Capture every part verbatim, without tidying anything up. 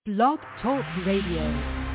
Blog Talk Radio.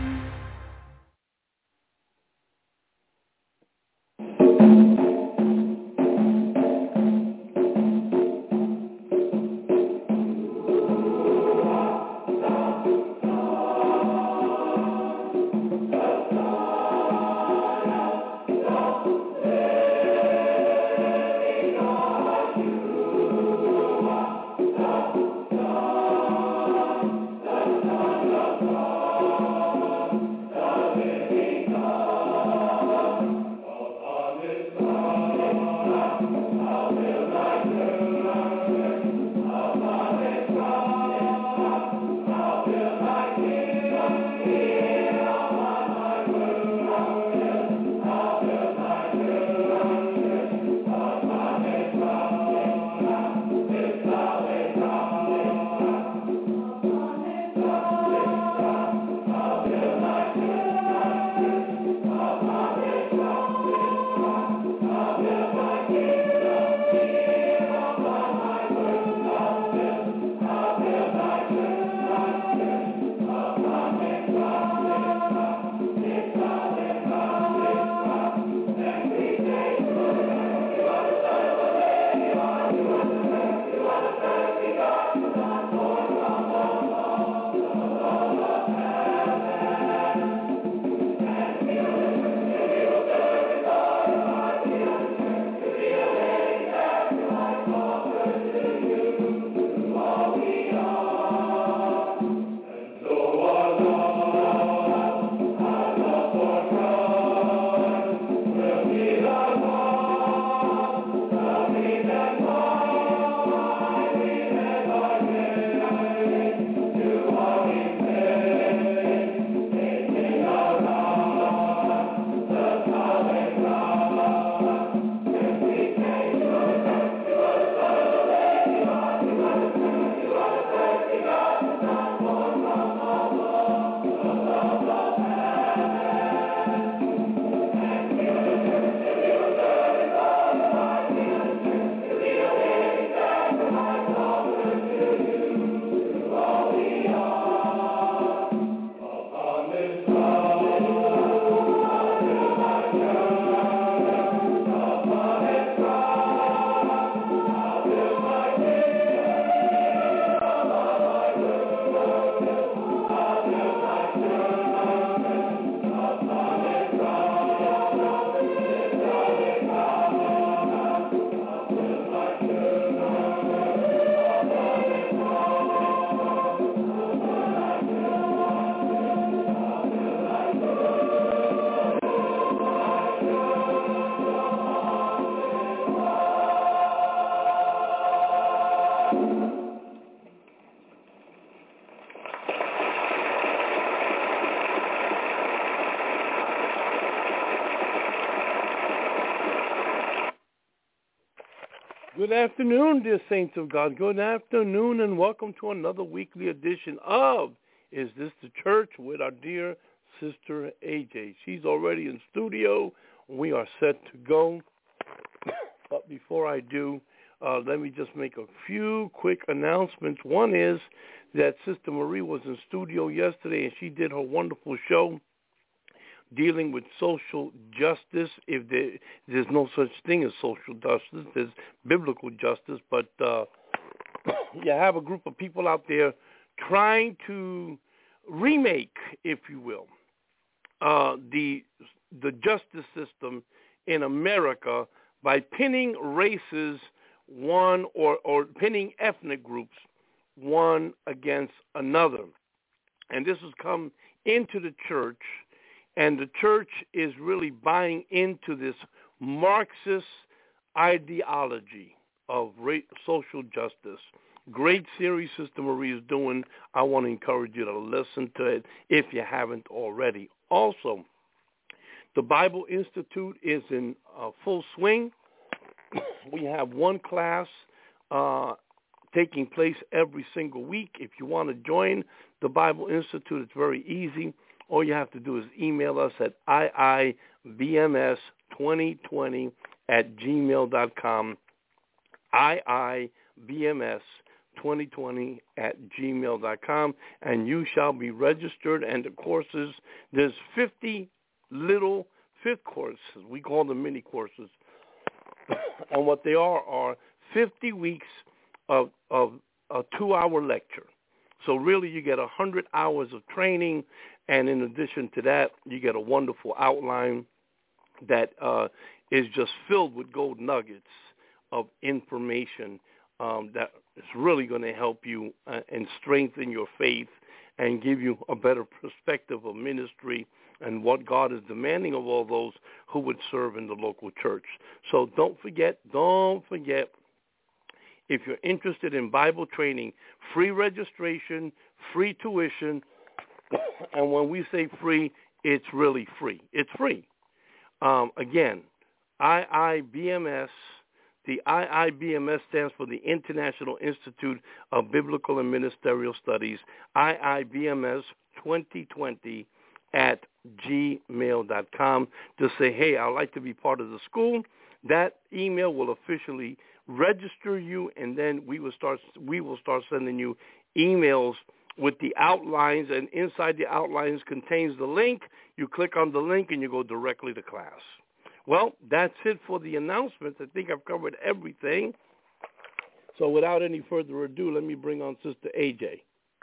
Good afternoon, dear saints of God. Good afternoon, and welcome to another weekly edition of Is This the Church with our dear sister A J. She's already in studio. We are set to go. But before I do, uh, let me just make a few quick announcements. One is that Sister Marie was in studio yesterday, and she did her wonderful show dealing with social justice. If there, there's no such thing as social justice, there's biblical justice. But uh, you have a group of people out there trying to remake, if you will, uh, the the justice system in America by pinning races one or, or pinning ethnic groups one against another. And this has come into the church. And the church is really buying into this Marxist ideology of social justice. Great series Sister Marie is doing. I want to encourage you to listen to it if you haven't already. Also, the Bible Institute is in uh, full swing. We have one class uh, taking place every single week. If you want to join the Bible Institute, it's very easy. All you have to do is email us at I I B M S twenty twenty at gmail dot com, I I B M S twenty twenty at gmail dot com, and you shall be registered. And the courses, there's fifty little fifth courses. We call them mini courses. And what they are are fifty weeks of, of a two-hour lecture. So really you get one hundred hours of training, and in addition to that, you get a wonderful outline that uh, is just filled with gold nuggets of information um, that is really going to help you uh, and strengthen your faith and give you a better perspective of ministry and what God is demanding of all those who would serve in the local church. So don't forget, don't forget, if you're interested in Bible training, free registration, free tuition, and when we say free, it's really free. It's free. Um, again, I I B M S, the I I B M S stands for the International Institute of Biblical and Ministerial Studies, I I B M S twenty twenty at gmail dot com to say, hey, I'd like to be part of the school. That email will officially register you, and then we will start we will start sending you emails with the outlines, and inside the outlines contains the link. You click on the link and you go directly to class. Well, that's it for the announcements. I think I've covered everything. So without any further ado, let me bring on Sister A J.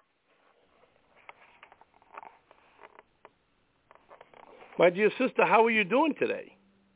My dear sister, how are you doing today?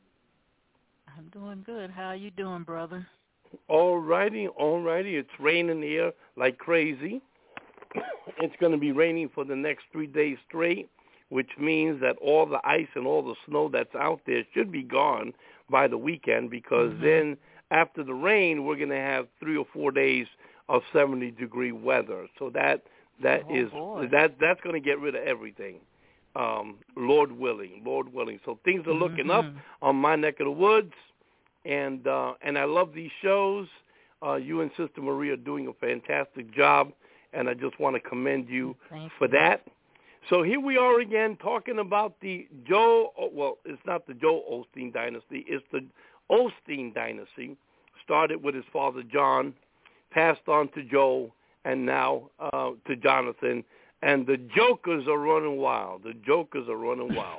I'm doing good. How are you doing, brother? All righty, all righty. It's raining here like crazy. It's going to be raining for the next three days straight, which means that all the ice and all the snow that's out there should be gone by the weekend, because mm-hmm. then after the rain, we're going to have three or four days of seventy-degree weather. So that that oh, is boy. that that's going to get rid of everything, um, Lord willing, Lord willing. So things are looking mm-hmm. up on my neck of the woods, and uh, and I love these shows. Uh, you and Sister Maria are doing a fantastic job, and I just want to commend you Thank for you. that. So here we are again talking about the Joe, well, it's not the Joe Osteen dynasty, it's the Osteen dynasty. Started with his father John, passed on to Joe, and now uh, to Jonathan. And the jokers are running wild. The jokers are running wild.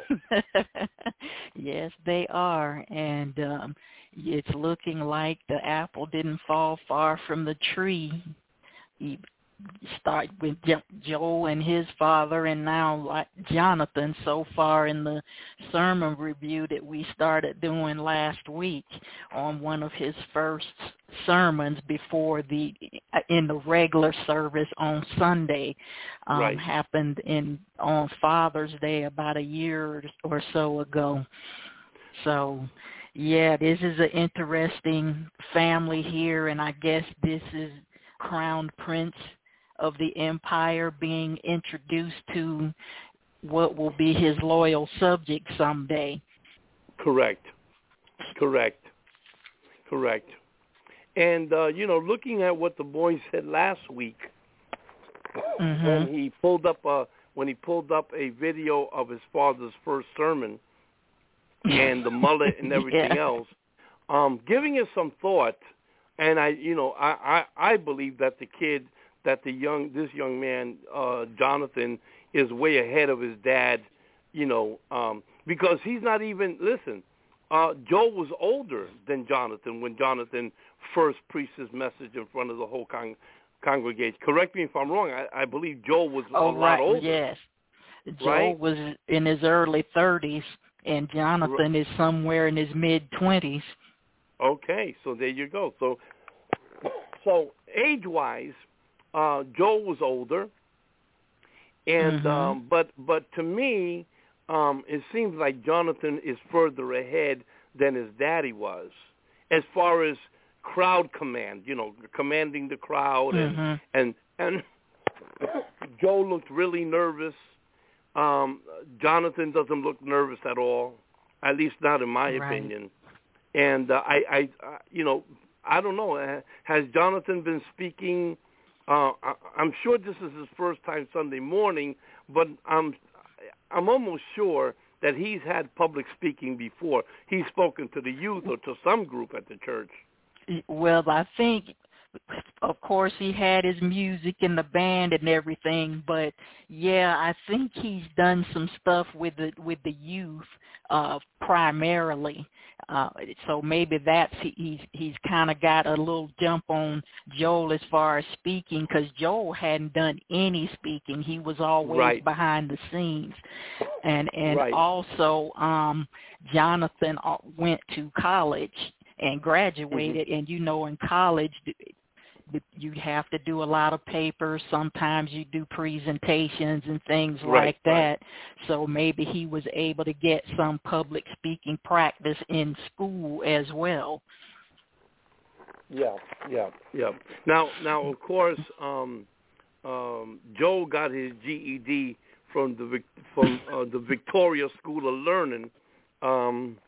Yes, they are. And um, it's looking like the apple didn't fall far from the tree. He start with Joe and his father, and now like Jonathan so far in the sermon review that we started doing last week on one of his first sermons before the in the regular service on Sunday um, right. happened in on Father's Day about a year or so ago. So yeah, this is an interesting family here, and I guess this is Crown Prince of the empire being introduced to what will be his loyal subject someday. Correct. Correct. Correct. And, uh, you know, looking at what the boy said last week, mm-hmm. when he pulled up a, when he pulled up a video of his father's first sermon and the mullet and everything yeah. else, um, giving it some thought, and I, you know, I, I, I believe that the kid, that the young, this young man, uh, Jonathan, is way ahead of his dad, you know, um, because he's not even, listen, uh, Joe was older than Jonathan when Jonathan first preached his message in front of the whole con- congregation. Correct me if I'm wrong. I, I believe Joe was oh, a lot right. older. Yes. Joe right? was in his early thirties, and Jonathan right. is somewhere in his mid-twenties. Okay, so there you go. So, so age-wise, Uh, Joe was older, and mm-hmm. um, but but to me, um, it seems like Jonathan is further ahead than his daddy was, as far as crowd command. You know, commanding the crowd, mm-hmm. and and and Joe looked really nervous. Um, Jonathan doesn't look nervous at all, at least not in my right. opinion. And uh, I, I, uh, you know, I don't know. Has Jonathan been speaking? Uh, I, I'm sure this is his first time Sunday morning, but I'm I'm almost sure that he's had public speaking before. He's spoken to the youth or to some group at the church. Well, I think of course, he had his music in the band and everything, but yeah, I think he's done some stuff with the with the youth uh, primarily. Uh, so maybe that's he, he's he's kind of got a little jump on Joel as far as speaking, because Joel hadn't done any speaking. He was always right. behind the scenes, and and right. also um, Jonathan went to college and graduated, mm-hmm. and you know, in college you have to do a lot of papers. Sometimes you do presentations and things right, like that. Right. So maybe he was able to get some public speaking practice in school as well. Yeah, yeah, yeah. Now, now, of course, um, um, Joe got his G E D from the from uh, the Victoria School of Learning, um,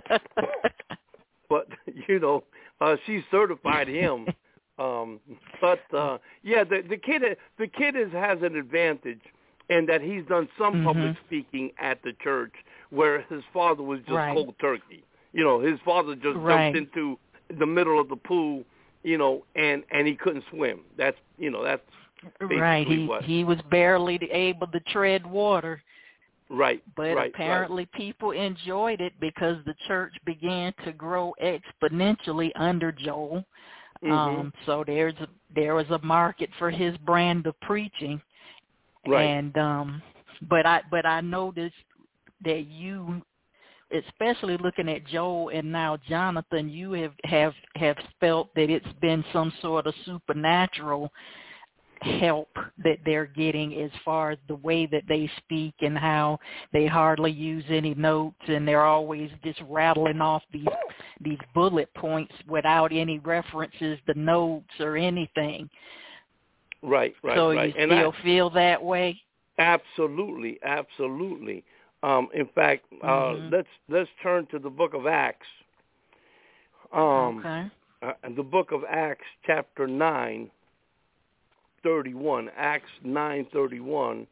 but you know, uh, she certified him. Um, but uh, yeah, the, the kid the kid is, has an advantage in that he's done some mm-hmm. public speaking at the church, where his father was just right. cold turkey. You know, his father just right. jumped into the middle of the pool, you know, and, and he couldn't swim. That's you know that's basically right. He what. he was barely able to tread water. Right. But right, apparently right. people enjoyed it because the church began to grow exponentially under Joel. Mm-hmm. Um, so there's a, there was a market for his brand of preaching, right. and um, but I but I noticed that you, especially looking at Joel and now Jonathan, you have have, have felt that it's been some sort of supernatural help that they're getting as far as the way that they speak and how they hardly use any notes, and they're always just rattling off these these bullet points without any references to notes or anything. Right, right, so right. So you and still I, feel that way? Absolutely, absolutely. Um, in fact, uh, mm-hmm. let's let's turn to the book of Acts. Um, okay. Uh, the book of Acts, chapter nine. thirty-one, Acts nine thirty-one,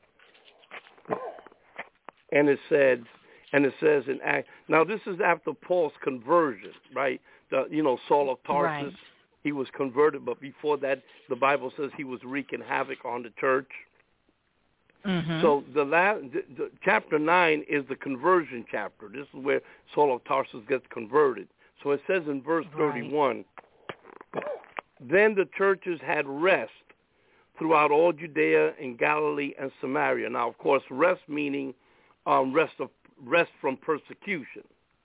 and it said, and it says in Acts. Now this is after Paul's conversion, right? The, you know, Saul of Tarsus, right. he was converted, but before that, the Bible says he was wreaking havoc on the church. Mm-hmm. So the, last, the, the chapter nine is the conversion chapter. This is where Saul of Tarsus gets converted. So it says in verse thirty-one, right. Then the churches had rest throughout all Judea and Galilee and Samaria. Now, of course, rest meaning um, rest of rest from persecution.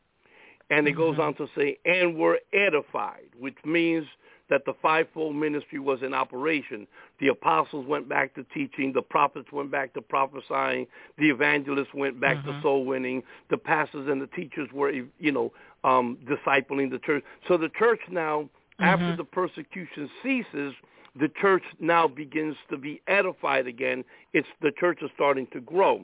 And it mm-hmm. goes on to say, and were edified, which means that the fivefold ministry was in operation. The apostles went back to teaching. The prophets went back to prophesying. The evangelists went back mm-hmm. to soul winning. The pastors and the teachers were, you know, um, discipling the church. So the church now, mm-hmm. after the persecution ceases, the church now begins to be edified again. It's the church is starting to grow.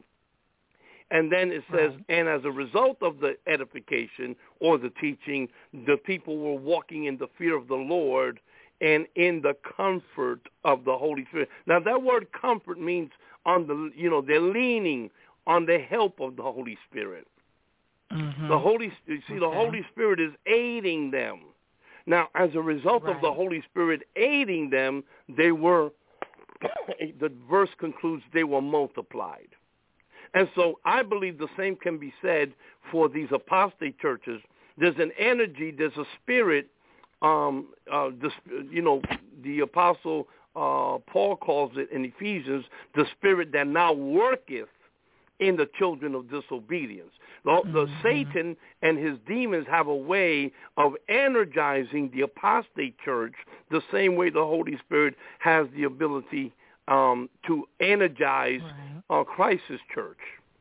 And then it says, right. and as a result of the edification or the teaching, the people were walking in the fear of the Lord and in the comfort of the Holy Spirit. Now that word comfort means on the, you know, they're leaning on the help of the Holy Spirit. Mm-hmm. The Holy, you see, okay. the Holy Spirit is aiding them. Now, as a result right. of the Holy Spirit aiding them, they were, the verse concludes, they were multiplied. And so I believe the same can be said for these apostate churches. There's an energy, there's a spirit, um, uh, the, you know, the apostle uh, Paul calls it in Ephesians, the spirit that now worketh in the children of disobedience. The, the mm-hmm. Satan and his demons have a way of energizing the apostate church the same way the Holy Spirit has the ability um, to energize right. uh, Christ's church.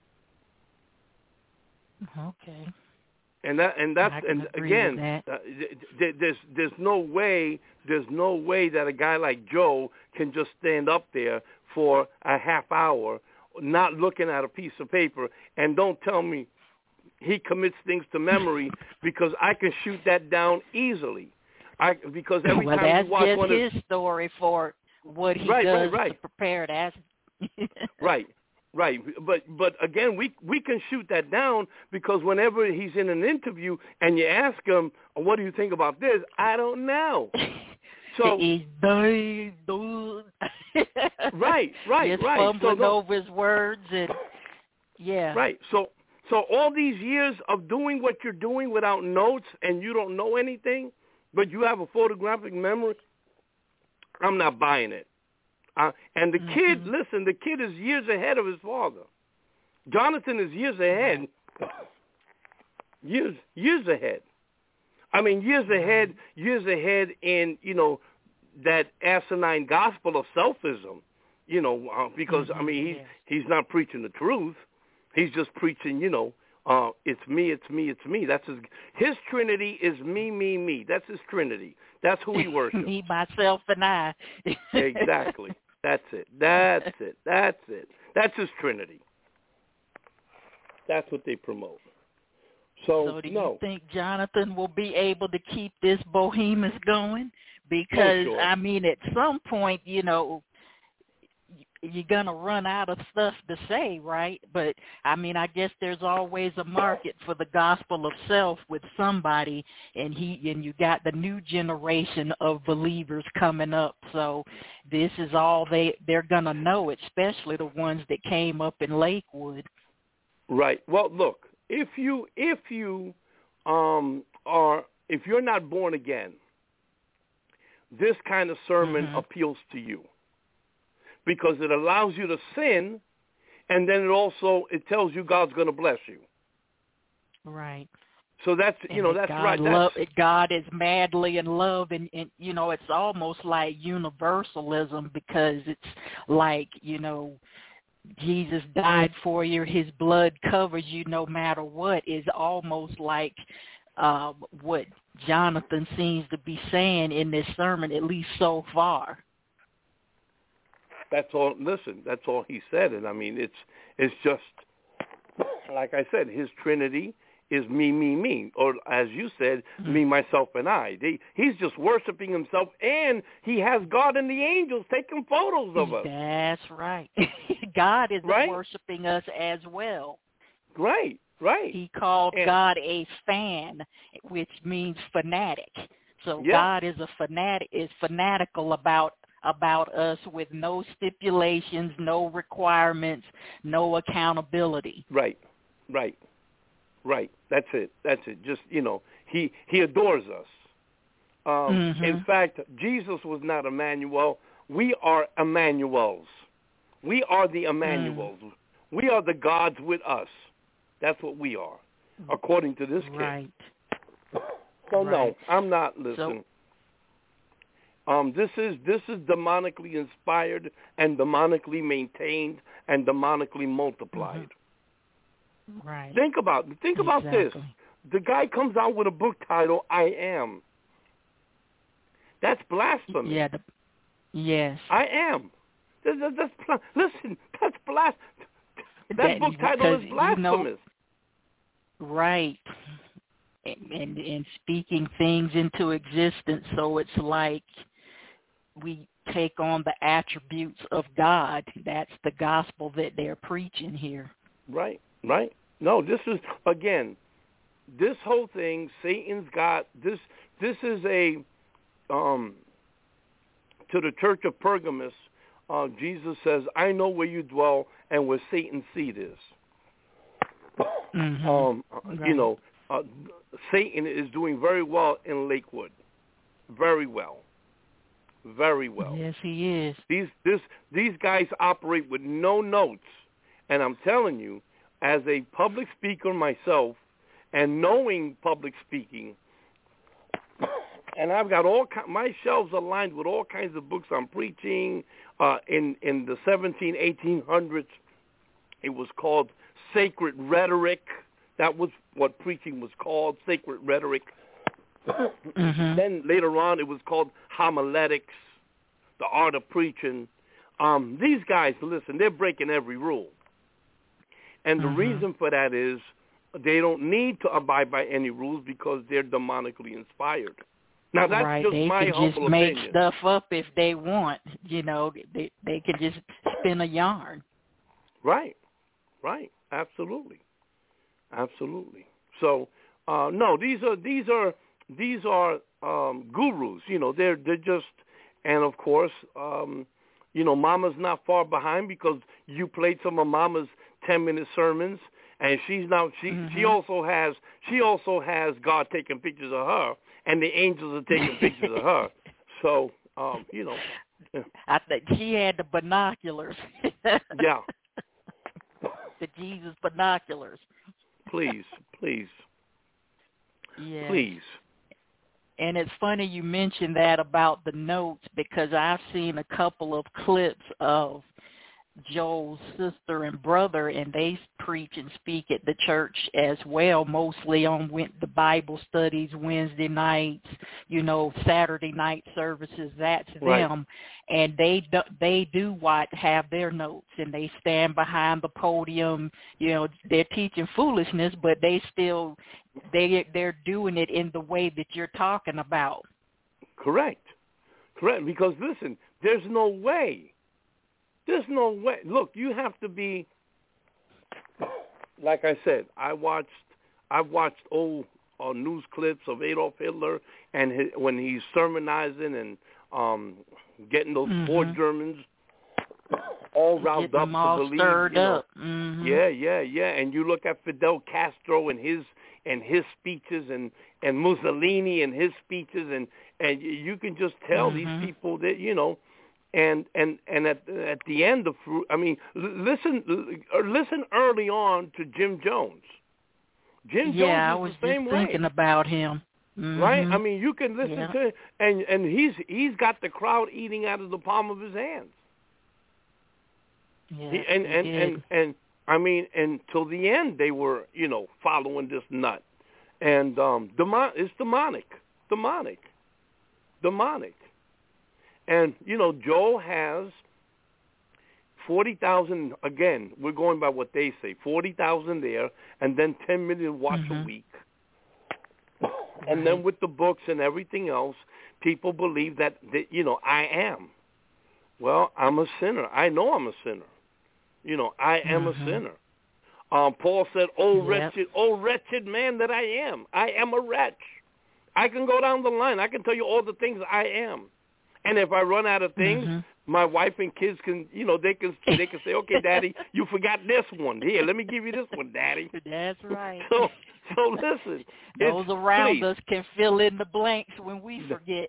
Okay. And that and that's and again, that. uh, th- there's there's no way there's no way that a guy like Joe can just stand up there for a half hour, not looking at a piece of paper, and don't tell me he commits things to memory, because I can shoot that down easily. I because every well, time you watch that's one just of his story for what he right, does right, right. to prepare to ask. right, right. But but again, we we can shoot that down, because whenever he's in an interview and you ask him, "What do you think about this?" I don't know. So he's doing, doing. right, right, Just right. fumbling so, no, over his words and yeah. Right. So so all these years of doing what you're doing without notes and you don't know anything, but you have a photographic memory, I'm not buying it. Uh, and the mm-hmm. kid, listen, the kid is years ahead of his father. Jonathan is years ahead. Years years ahead. I mean, years ahead, years ahead in, you know, that asinine gospel of selfism, you know, uh, because, mm-hmm. I mean, he's, yes. he's not preaching the truth. He's just preaching, you know, uh, it's me, it's me, it's me. That's his, his Trinity is me, me, me. That's his Trinity. That's who he worships. Me, myself, and I. Exactly. That's it. That's it. That's it. That's his Trinity. That's what they promote. So, so do no. you think Jonathan will be able to keep this Bohemus going? Because, oh, sure. I mean, at some point, you know, you're going to run out of stuff to say, right? But, I mean, I guess there's always a market for the gospel of self with somebody, and he and you got the new generation of believers coming up. So this is all they, they're going to know, especially the ones that came up in Lakewood. Right. Well, look, if you if you um, are if you're not born again, this kind of sermon mm-hmm. appeals to you because it allows you to sin, and then it also it tells you God's going to bless you. Right. So that's you and know that's God right. Love, That's, God is madly in love, and, and you know it's almost like universalism because it's like you know. Jesus died for you, his blood covers you no matter what, is almost like uh, what Jonathan seems to be saying in this sermon, at least so far. That's all, listen, that's all he said. And I mean, it's it's just, like I said, his Trinity is me, me, me. Or as you said, mm-hmm. me, myself, and I. They, he's just worshiping himself, and he has God and the angels taking photos of us. That's right. God is right? worshiping us as well. Right, right. He called and, God a fan, which means fanatic. So yeah. God is a fanatic, is fanatical about about us with no stipulations, no requirements, no accountability. Right, right, right. That's it. That's it. Just, you know, he, he adores us. Um, mm-hmm. In fact, Jesus was not Emmanuel. We are Emmanuels. We are the Emmanuels. Mm. We are the gods with us. That's what we are, according to this kid. Right. So, right. no, I'm not listening. So, Um, this is this is demonically inspired and demonically maintained and demonically multiplied. Mm-hmm. Right. Think about think about exactly. this. The guy comes out with a book title, I Am. That's blasphemy. Yeah. The, yes. I am. That's, that's, that's, listen, that's blasphemy. That, that book title is blasphemous. You know, right. And, and and speaking things into existence, so it's like we take on the attributes of God. That's the gospel that they're preaching here. Right, right. No, this is, again, this whole thing, Satan's got, this This is a, um, to the church of Pergamos, uh, Jesus says, I know where you dwell and where Satan's seat is. Mm-hmm. Um, right. You know, uh, Satan is doing very well in Lakewood. Very well. Very well. Yes, he is. These this these guys operate with no notes, and I'm telling you, as a public speaker myself, and knowing public speaking, and I've got all my shelves are lined with all kinds of books on preaching. Uh, in in the seventeen, eighteen hundreds, it was called sacred rhetoric. That was what preaching was called, sacred rhetoric. Mm-hmm. Then later on, it was called homiletics, the art of preaching. Um, these guys, listen, they're breaking every rule. And the mm-hmm. reason for that is they don't need to abide by any rules because they're demonically inspired. Now, that's right. just they my can humble just make opinion. stuff up if they want. You know, they they can just spin a yarn. Right, right, absolutely, absolutely. So, uh, no, these are these are these are um, gurus. You know, they're they're just and of course, um, you know, Mama's not far behind because you played some of Mama's ten-minute sermons, and she's now she mm-hmm. she also has she also has God taking pictures of her, and the angels are taking pictures of her. So, um, you know, I think she had the binoculars. Yeah. The Jesus binoculars. Please, please. Yeah. Please. And it's funny you mentioned that about the notes, because I've seen a couple of clips of Joel's sister and brother, and they preach and speak at the church as well, mostly on the Bible studies, Wednesday nights, you know, Saturday night services. That's right. them, and they do, they do what have their notes, and they stand behind the podium. You know, they're teaching foolishness, but they still they they're doing it in the way that you're talking about. Correct, correct. Because listen, there's no way. There's no way. Look, you have to be, like I said, I watched, I've watched old uh, news clips of Adolf Hitler and his, when he's sermonizing and um, getting those mm-hmm. poor Germans all riled Getting up them all to believe. Stirred you know, up. Mm-hmm. Yeah, yeah, yeah. And you look at Fidel Castro and his and his speeches, and, and Mussolini and his speeches, and, and you can just tell mm-hmm. these people that, you know. And and and at at the end of, I mean, listen listen early on to Jim Jones. Jim yeah, Jones was the same just way. thinking about him. Mm-hmm. Right? I mean, you can listen yeah. to, and and he's he's got the crowd eating out of the palm of his hands. Yeah, he, and, he and, did. and and I mean, until the end, they were, you know, following this nut, and um, demon, it's demonic, demonic, demonic. And, you know, Joel has forty thousand, again, we're going by what they say, forty thousand there, and then ten million watch mm-hmm. a week. And then with the books and everything else, people believe that, that, you know, I am. Well, I'm a sinner. I know I'm a sinner. You know, I am mm-hmm. a sinner. Um, Paul said, oh, yep. wretched, oh, wretched man that I am. I am a wretch. I can go down the line. I can tell you all the things I am. And if I run out of things, mm-hmm. my wife and kids can, you know, they can they can say, okay, Daddy, you forgot this one. Here, let me give you this one, Daddy. That's right. So, so listen. Those around please. us can fill in the blanks when we forget.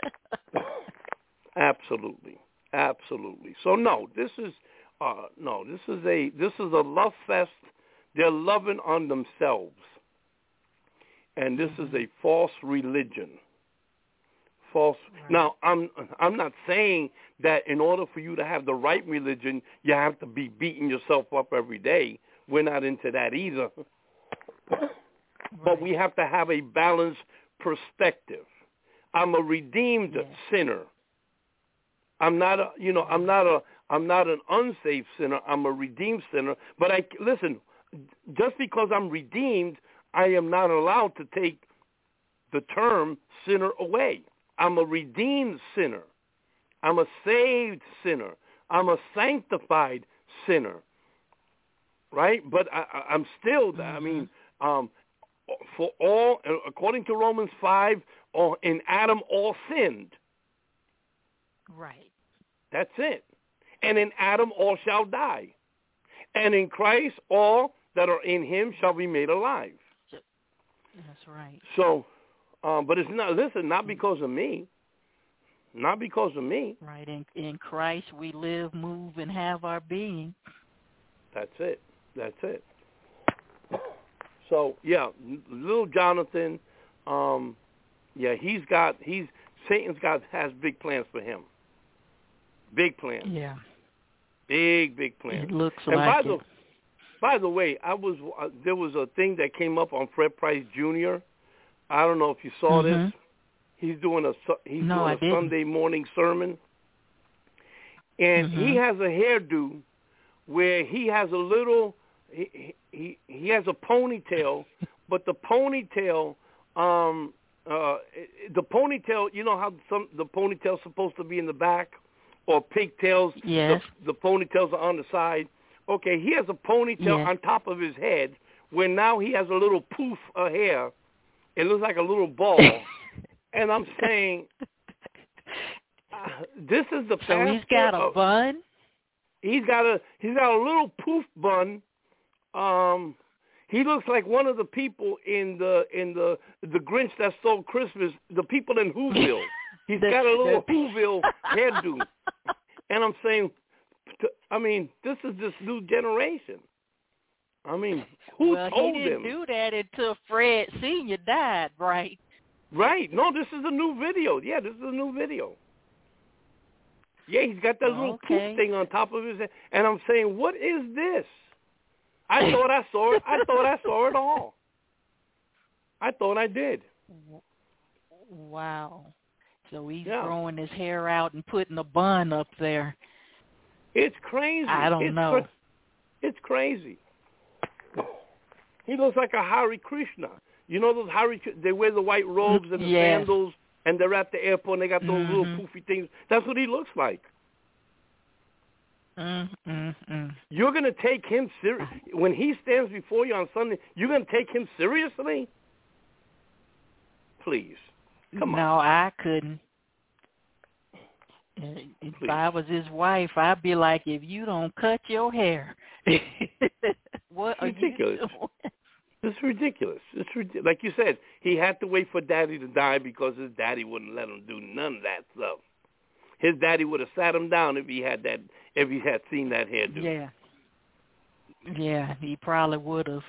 Absolutely, absolutely. So no, this is uh, no, this is a this is a love fest. They're loving on themselves, and this mm-hmm. is a false religion. False. Right. Now, I'm I'm not saying that in order for you to have the right religion, you have to be beating yourself up every day. We're not into that either. Right. But we have to have a balanced perspective. I'm a redeemed yeah. sinner. I'm not a, you know, I'm not a, I'm not an unsaved sinner. I'm a redeemed sinner. But I listen. Just because I'm redeemed, I am not allowed to take the term sinner away. I'm a redeemed sinner. I'm a saved sinner. I'm a sanctified sinner. Right? But I, I'm still, mm-hmm. I mean, um, for all, according to Romans five, in Adam all sinned. Right. That's it. And in Adam all shall die. And in Christ all that are in him shall be made alive. That's right. So, Um, but it's not, listen, not because of me. Not because of me. Right. In, in Christ we live, move, and have our being. That's it. That's it. So, yeah, little Jonathan, um, yeah, he's got, he's, Satan's got, has big plans for him. Big plans. Yeah. Big, big plans. It looks and like by it. The, by the way, I was, uh, there was a thing that came up on Fred Price Junior I don't know if you saw mm-hmm. this. He's doing a he's no, doing I a didn't. Sunday morning sermon, and mm-hmm. he has a hairdo where he has a little he he, he has a ponytail, but the ponytail um uh the ponytail, you know how some the ponytail's supposed to be in the back, or pigtails. Yes. The, the ponytails are on the side. Okay, he has a ponytail yes. on top of his head, where now he has a little poof of hair. It looks like a little ball. And I'm saying, this is the So he's got a of, bun? He's got a he's got a little poof bun. Um, he looks like one of the people in the in the the Grinch that stole Christmas. The people in Whoville. He's the, got a little the... Whoville hairdo. And I'm saying, I mean, this is this new generation. I mean, who well, told he didn't him? do that until Fred Senior died, right? Right. No, this is a new video. Yeah, this is a new video. Yeah, he's got that little okay. poof thing on top of his head. And I'm saying, what is this? I thought I saw it. I thought I saw it all. I thought I did. Wow. So he's yeah. growing his hair out and putting a bun up there. It's crazy. I don't it's know. Cra- it's crazy. He looks like a Hare Krishna. You know those Hare, they wear the white robes and the yes. sandals, and they're at the airport, and they got those mm-hmm. little poofy things. That's what he looks like. Mm-mm-mm. You're going to take him serious. When he stands before you on Sunday, you're going to take him seriously? Please. Come no, on. No, I couldn't. If Please. I was his wife, I'd be like, if you don't cut your hair, what are ridiculous. you doing? It's ridiculous. It's ridiculous. Like you said, he had to wait for Daddy to die because his daddy wouldn't let him do none of that stuff. His daddy would have sat him down if he had that. If he had seen that hairdo. Yeah. Yeah, he probably would have.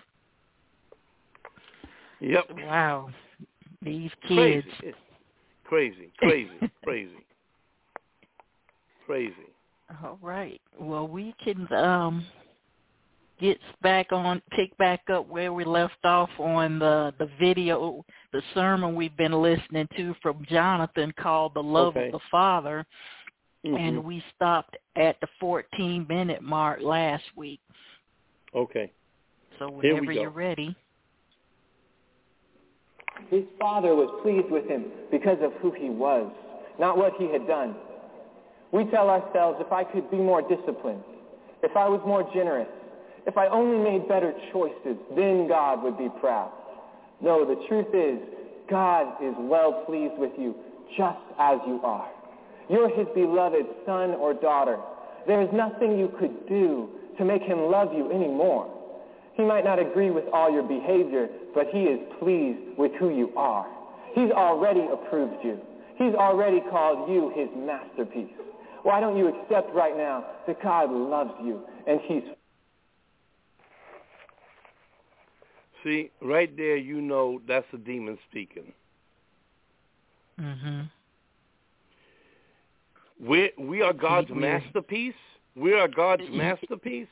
Yep. Wow. These kids. Crazy. Crazy. Crazy. Crazy. Crazy. All right. Well, we can um get back on, pick back up where we left off on the, the video, the sermon we've been listening to from Jonathan called The Love okay. of the Father. Mm-hmm. And we stopped at the fourteen-minute mark last week. Okay. So whenever Here we go. you're ready. His father was pleased with him because of who he was, not what he had done. We tell ourselves, if I could be more disciplined, if I was more generous, if I only made better choices, then God would be proud. No, the truth is, God is well pleased with you just as you are. You're his beloved son or daughter. There is nothing you could do to make him love you anymore. He might not agree with all your behavior, but he is pleased with who you are. He's already approved you. He's already called you his masterpiece. Why don't you accept right now that God loves you and he's... See, right there you know that's a demon speaking. Mm-hmm. We we are God's we, masterpiece. We are God's masterpiece.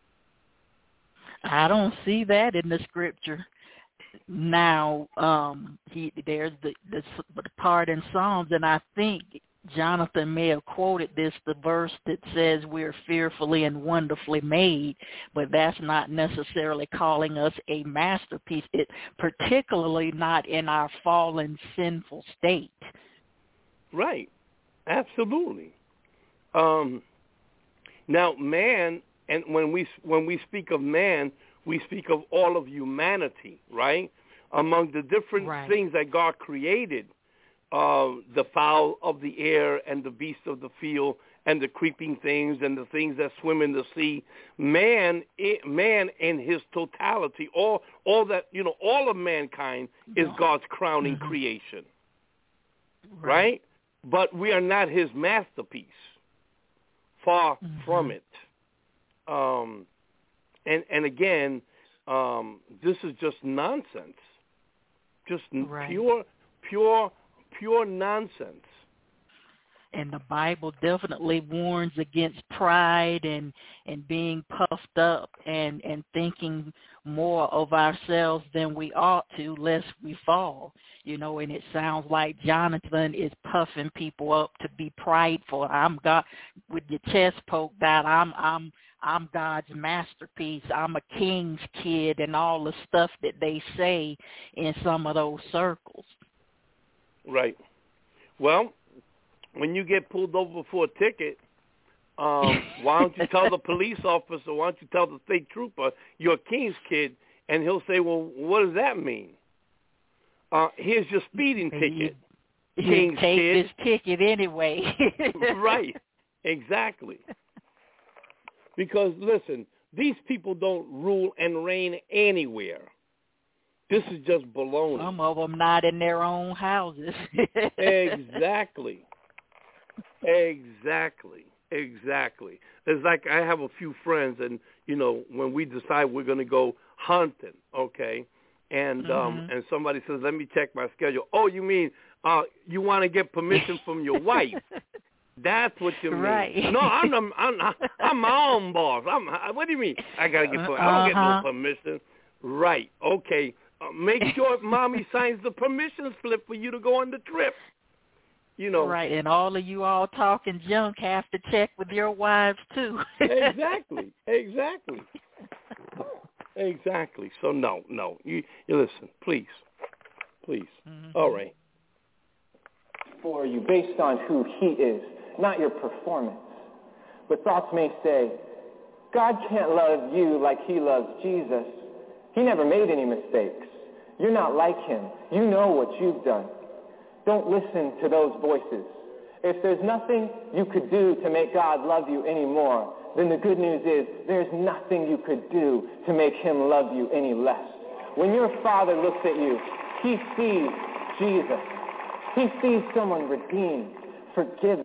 I don't see that in the scripture. Now, um, he there's the, the the part in Psalms, and I think Jonathan may have quoted this, the verse that says we're fearfully and wonderfully made, but that's not necessarily calling us a masterpiece. It particularly not in our fallen, sinful state. Right. Absolutely. Um, now, man, and when we when we speak of man, we speak of all of humanity, right? Among the different right. things that God created, uh, the fowl of the air and the beasts of the field and the creeping things and the things that swim in the sea, man, it, man in his totality, all all that you know, all of mankind is God's crowning mm-hmm. creation, right. right? But we are not his masterpiece. Far mm-hmm. from it. Um, and and again, um, this is just nonsense. Just right. pure, pure, pure nonsense. And the Bible definitely warns against pride and, and being puffed up and, and thinking more of ourselves than we ought to, lest we fall. You know, and it sounds like Jonathan is puffing people up to be prideful. I'm God with your chest poked out. I'm I'm I'm God's masterpiece. I'm a king's kid, and all the stuff that they say in some of those circles. Right. Well, when you get pulled over for a ticket, um, why don't you tell the police officer, why don't you tell the state trooper you're a king's kid, and he'll say, well, what does that mean? Uh, here's your speeding ticket. King's take kid. this ticket anyway. Right, exactly. Because, listen, these people don't rule and reign anywhere. This is just baloney. Some of them not in their own houses. Exactly. Exactly. Exactly. It's like I have a few friends, and, you know, when we decide we're going to go hunting, okay, and mm-hmm. um, and somebody says, let me check my schedule. Oh, you mean uh, you want to get permission from your wife? That's what you mean. Right. No, I'm the, I'm I'm my own boss. I'm. What do you mean? I gotta get. Per- I don't get no Uh-huh. permission. Right. Okay. Uh, make sure mommy signs the permission slip for you to go on the trip. You know. Right, and all of you all talking junk have to check with your wives too. Exactly. Exactly. Exactly. So no, no. You, you listen, please, please. Mm-hmm. All right. For you, based on who he is, not your performance. But thoughts may say, God can't love you like he loves Jesus. He never made any mistakes. You're not like him. You know what you've done. Don't listen to those voices. If there's nothing you could do to make God love you anymore, then the good news is there's nothing you could do to make him love you any less. When your Father looks at you, he sees Jesus. He sees someone redeemed, forgiven.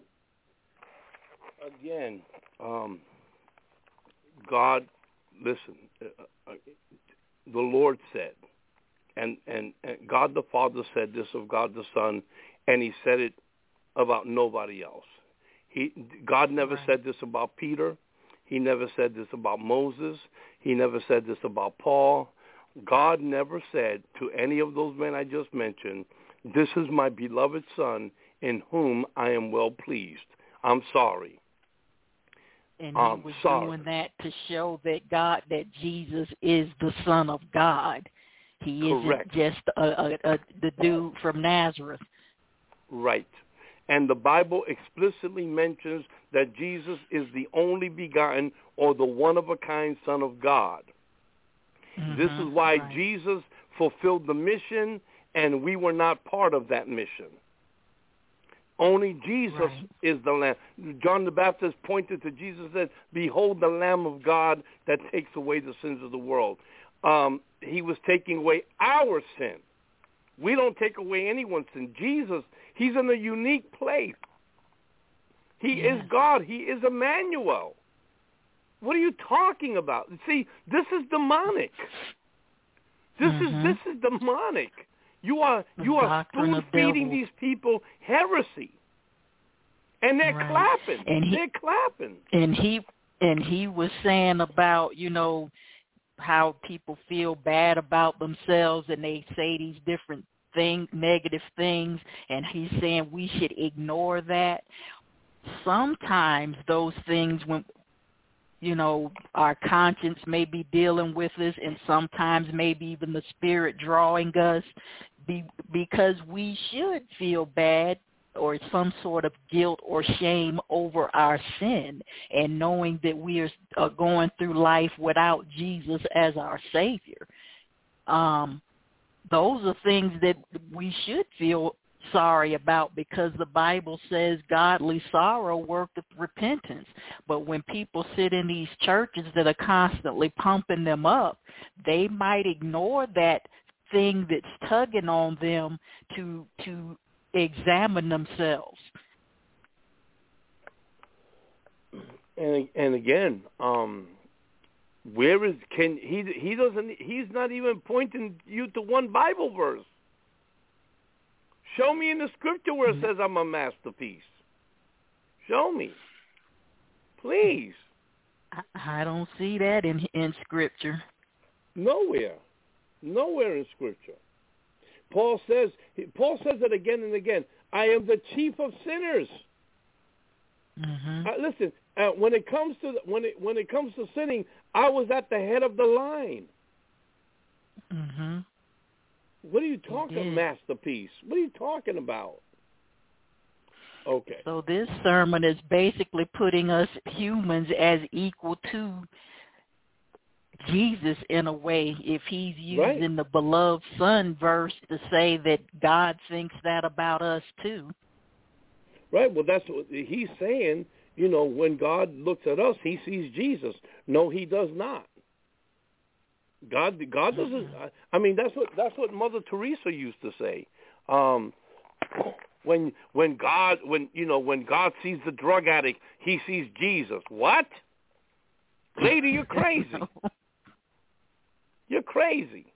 Again, um, God, listen, uh, uh, the Lord said, and, and, and God the Father said this of God the Son, and he said it about nobody else. He, God never right. said this about Peter. He never said this about Moses. He never said this about Paul. God never said to any of those men I just mentioned, this is my beloved Son in whom I am well pleased. I'm sorry. And he I'm was sorry. doing that to show that God, that Jesus is the Son of God. He Correct. isn't just a, a, a, the dude from Nazareth. Right. And the Bible explicitly mentions that Jesus is the only begotten or the one-of-a-kind Son of God. Mm-hmm, this is why right. Jesus fulfilled the mission, and we were not part of that mission. Only Jesus right. is the Lamb. John the Baptist pointed to Jesus and said, behold the Lamb of God that takes away the sins of the world. Um, he was taking away our sin. We don't take away anyone's sin. Jesus, he's in a unique place. He yes. is God. He is Emmanuel. What are you talking about? See, this is demonic. This mm-hmm. is this is demonic. You are the you are spoon feeding these people heresy, and they're right. clapping. And he, they're clapping. And he and he was saying about, you know, how people feel bad about themselves and they say these different things, negative things, and he's saying we should ignore that. Sometimes those things, when, you know, our conscience may be dealing with us, and sometimes maybe even the Spirit drawing us, be, because we should feel bad or some sort of guilt or shame over our sin, and knowing that we are uh, going through life without Jesus as our Savior. Um, those are things that we should feel sorry about, because the Bible says godly sorrow worketh repentance. But when people sit in these churches that are constantly pumping them up, they might ignore that thing that's tugging on them to to examine themselves. And and again, um, where is can he? He doesn't. He's not even pointing you to one Bible verse. Show me in the scripture where it says I'm a masterpiece. Show me, please. I don't see that in in scripture. Nowhere, nowhere in scripture. Paul says. Paul says it again and again. I am the chief of sinners. Mm-hmm. Uh, listen, uh, when it comes to when it when it comes to sinning, I was at the head of the line. Mm-hmm. What are you talking, masterpiece? What are you talking about? Okay. So this sermon is basically putting us humans as equal to Jesus in a way if he's using Right. the beloved son verse to say that God thinks that about us too. Right. Well, that's what he's saying. You know, when God looks at us, he sees Jesus. No, he does not. God, God doesn't. I mean, that's what that's what Mother Teresa used to say. Um, when when God when you know when God sees the drug addict, he sees Jesus. What? Lady, you're crazy. You're crazy.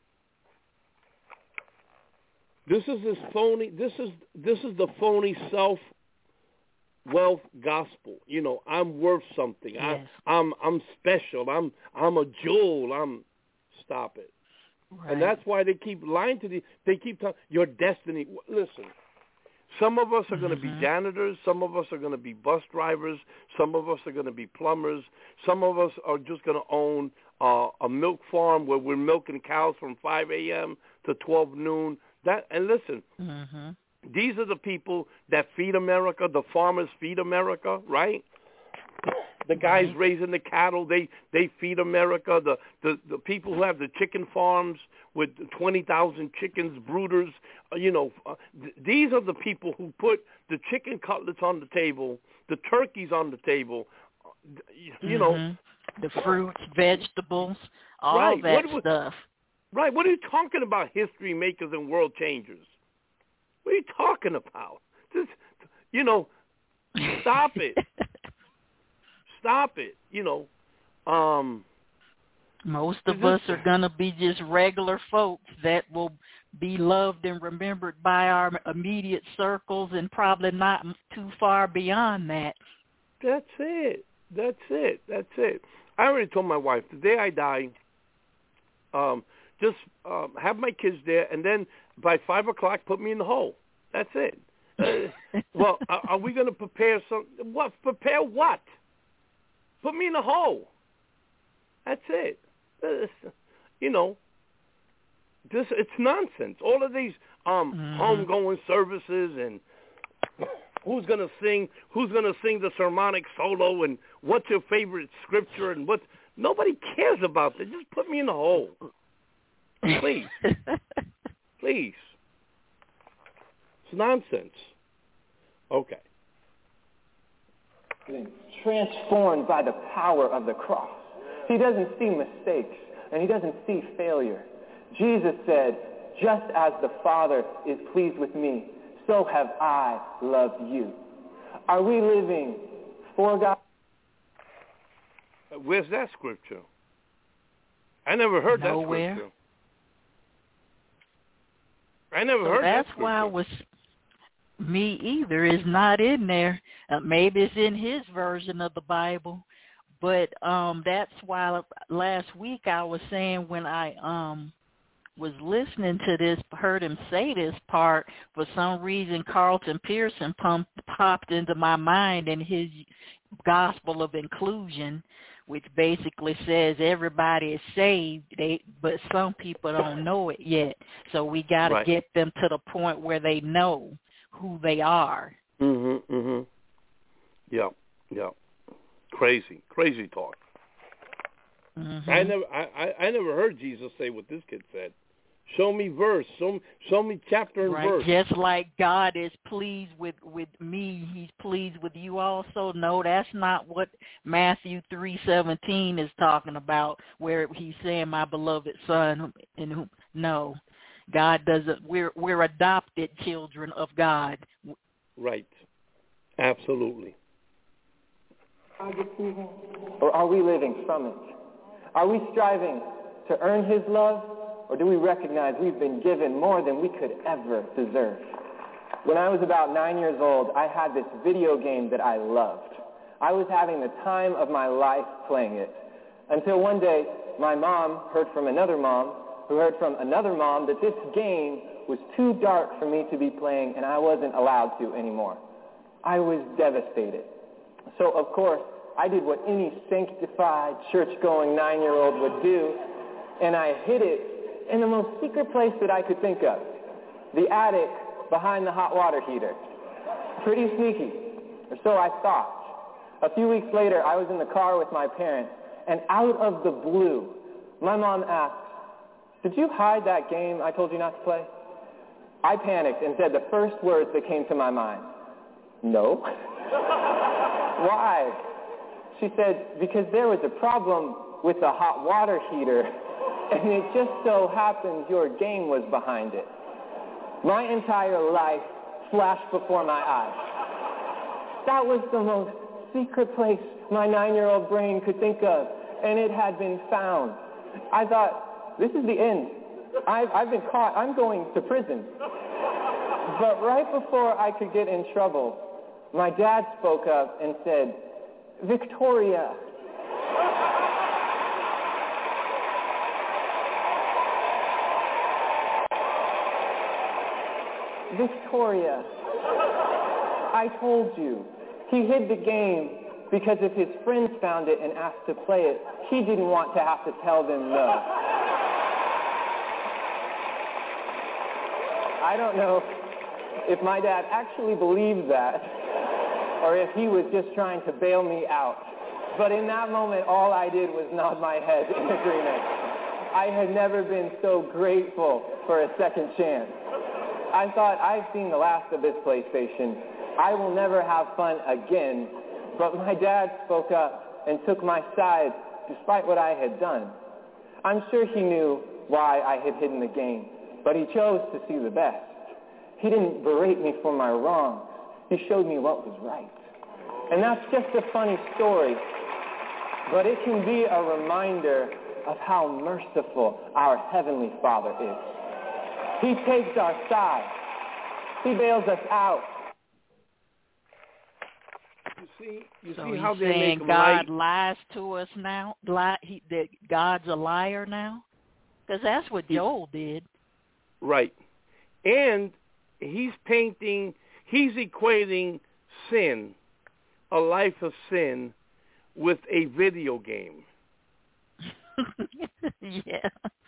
This is this phony. This is this is the phony self wealth gospel. You know, I'm worth something. Yes. I, I'm I'm special. I'm I'm a jewel. I'm stop it. Right. And that's why they keep lying to the. They keep telling your destiny. Listen, some of us are going to Mm-hmm. be janitors. Some of us are going to be bus drivers. Some of us are going to be plumbers. Some of us are just going to own uh, a milk farm where we're milking cows from five a.m. to twelve noon. That and listen. Mm-hmm. These are the people that feed America. The farmers feed America, right? The guys Right. raising the cattle, they, they feed America. The, the, the people who have the chicken farms with twenty thousand chickens, brooders, uh, you know, uh, th- these are the people who put the chicken cutlets on the table, the turkeys on the table, uh, you know. Mm-hmm. The fruits, vegetables, all Right. that What, what, stuff. Right. What are you talking about, history makers and world changers? What are you talking about? Just, you know, stop it. Stop it. You know, um, Most of this, us are going to be just regular folks that will be loved and remembered by our immediate circles and probably not too far beyond that. That's it. That's it. That's it. I already told my wife, the day I die, um, just um, have my kids there, and then by five o'clock, put me in the hole. That's it. Uh, well, are, are we going to prepare some? What? Prepare what? Put me in the hole. That's it. Uh, you know, this it's nonsense. All of these um, mm-hmm. homegoing services and who's going to sing, who's going to sing the sermonic solo, and what's your favorite scripture, and what nobody cares about that. Just put me in the hole, please, please. It's nonsense. Okay. Transformed by the power of the cross. He doesn't see mistakes, and he doesn't see failure. Jesus said, just as the Father is pleased with me, so have I loved you. Are we living for God? Where's that scripture? I never heard Nowhere. that scripture. I never so heard that that's scripture. why I was me either is not in there. Uh, maybe it's in his version of the Bible, but um, that's why last week I was saying when I um, was listening to this, heard him say this part, for some reason Carlton Pearson pumped, popped into my mind in his gospel of inclusion, which basically says everybody is saved, they, but some people don't know it yet. So we got to Right. get them to the point where they know who they are. Mhm, mhm. Yeah, yeah. Crazy, crazy talk. Mm-hmm. I never, I, I, I never heard Jesus say what this kid said. Show me verse. Show, show me chapter and Right, verse. just like God is pleased with, with me, he's pleased with you also. No, that's not what Matthew three seventeen is talking about, where he's saying, my beloved son. In whom, no, God doesn't. We're we're adopted children of God. Right. Absolutely. Or are we living from it? Are we striving to earn his love? Or do we recognize we've been given more than we could ever deserve? When I was about nine years old, I had this video game that I loved. I was having the time of my life playing it. Until one day, my mom heard from another mom, who heard from another mom, that this game was too dark for me to be playing, and I wasn't allowed to anymore. I was devastated. So, of course, I did what any sanctified, church-going nine-year-old would do, and I hid it in the most secret place that I could think of, the attic behind the hot water heater. Pretty sneaky, or so I thought. A few weeks later, I was in the car with my parents, and out of the blue, my mom asked, "Did you hide that game I told you not to play?" I panicked and said the first words that came to my mind, "No." "Why?" She said, "Because there was a problem with the hot water heater, and it just so happens your game was behind it." My entire life flashed before my eyes. That was the most secret place my nine-year-old brain could think of, and it had been found. I thought, this is the end. I've, I've been caught. I'm going to prison. But right before I could get in trouble, my dad spoke up and said, "Victoria." "Victoria, I told you." He hid the game because if his friends found it and asked to play it, he didn't want to have to tell them no. I don't know if my dad actually believed that or if he was just trying to bail me out. But in that moment, all I did was nod my head in agreement. I had never been so grateful for a second chance. I thought, I've seen the last of this PlayStation. I will never have fun again. But my dad spoke up and took my side despite what I had done. I'm sure he knew why I had hidden the game, but he chose to see the best. He didn't berate me for my wrongs. He showed me what was right. And that's just a funny story, but it can be a reminder of how merciful our Heavenly Father is. He takes our side. He bails us out. You see, you so see he's how they saying make God light. lies to us now? Lie, he, that God's a liar now? Because that's what Joel did. Right. And he's painting, he's equating sin, a life of sin, with a video game. Yeah.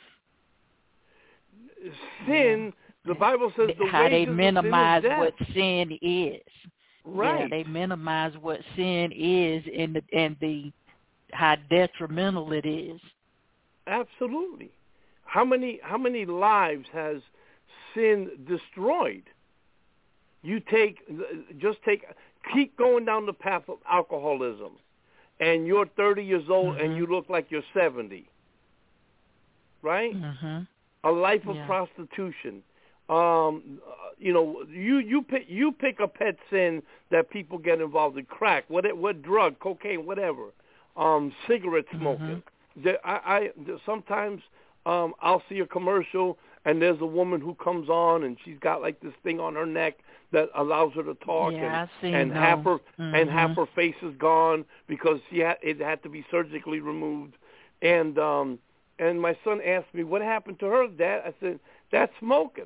Sin, yeah. the Bible says the how they wages of minimize sin is death. what sin is. Right. Yeah, they minimize what sin is and the and the how detrimental it is. Absolutely. How many how many lives has sin destroyed? You take just take keep going down the path of alcoholism, and you're thirty years old mm-hmm. and you look like you're seventy. Right? Mm-hmm. A life of yeah. prostitution. Um, you know, you you pick you pick a pet sin that people get involved in: crack, what what drug, cocaine, whatever, um, cigarette smoking. Mm-hmm. There, I, I sometimes um, I'll see a commercial and there's a woman who comes on and she's got like this thing on her neck that allows her to talk, yeah, and, seen and those. half her mm-hmm. and half her face is gone because she had, it had to be surgically removed, and um, and my son asked me, "What happened to her, Dad?" I said, "That's smoking."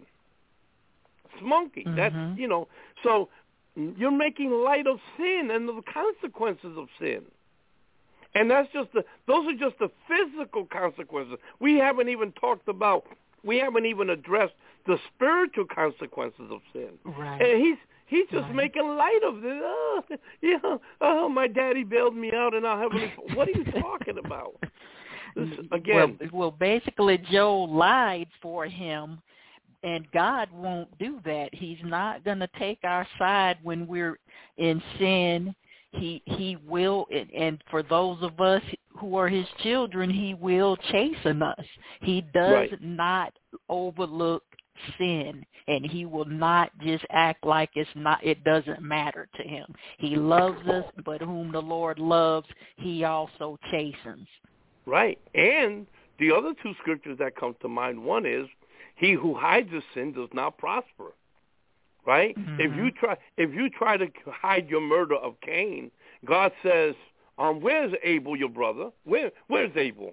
Smoking. Mm-hmm. That's, you know, so you're making light of sin and the consequences of sin. And that's just the, those are just the physical consequences. We haven't even talked about, we haven't even addressed the spiritual consequences of sin. Right. And he's, he's just right. making light of this. Oh, yeah, oh, my daddy bailed me out and I'll have a, what are you talking about? This, again. Well, well, basically Joel lied for him. And God won't do that. He's not going to take our side when we're in sin. He he will, and for those of us who are his children, he will chasten us. He does right. not overlook sin, and he will not just act like it's not. It doesn't matter to him. He loves us, but whom the Lord loves, he also chastens. Right. And the other two scriptures that come to mind, one is, he who hides his sin does not prosper, right? Mm-hmm. If you try, if you try to hide your murder of Cain, God says, um, "Where's Abel, your brother? Where, where's Abel?"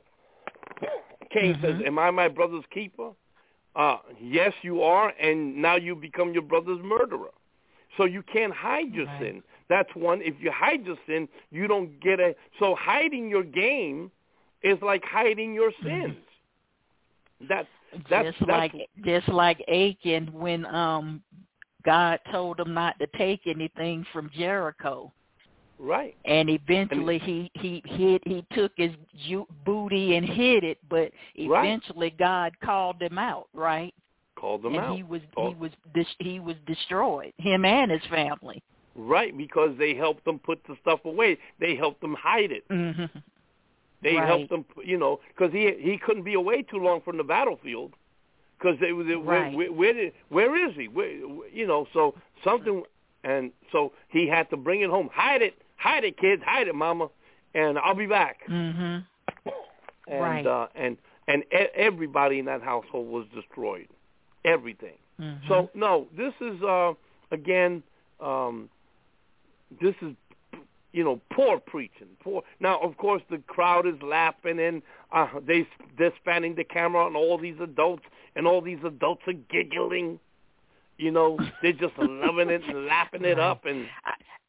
Cain mm-hmm. says, "Am I my brother's keeper?" Uh, yes, you are, and now you become your brother's murderer. So you can't hide your right. sin. That's one. If you hide your sin, you don't get a. So hiding your game is like hiding your sins. Mm-hmm. That's That's, just that's, like just like Achan when um God told him not to take anything from Jericho. Right. And eventually he he hid he took his ju- booty and hid it, but eventually right. God called him out, right? Called him and out. And he was oh. he was dis- he was destroyed, him and his family. Right, because they helped them put the stuff away. They helped them hide it. Mm-hmm. They right. helped them, you know, because he he couldn't be away too long from the battlefield. Because they were, right. where, where, where, did, where is he? Where, you know, so something, and so he had to bring it home. Hide it, hide it, kids, hide it, mama, and I'll be back. Mm-hmm. And right. uh, and and everybody in that household was destroyed, everything. Mm-hmm. So no, this is uh, again, um, this is. You know, poor preaching. Poor. Now, of course, the crowd is laughing, and uh, they they're spanning the camera on all these adults, and all these adults are giggling. You know, they're just loving it and lapping it up. And I,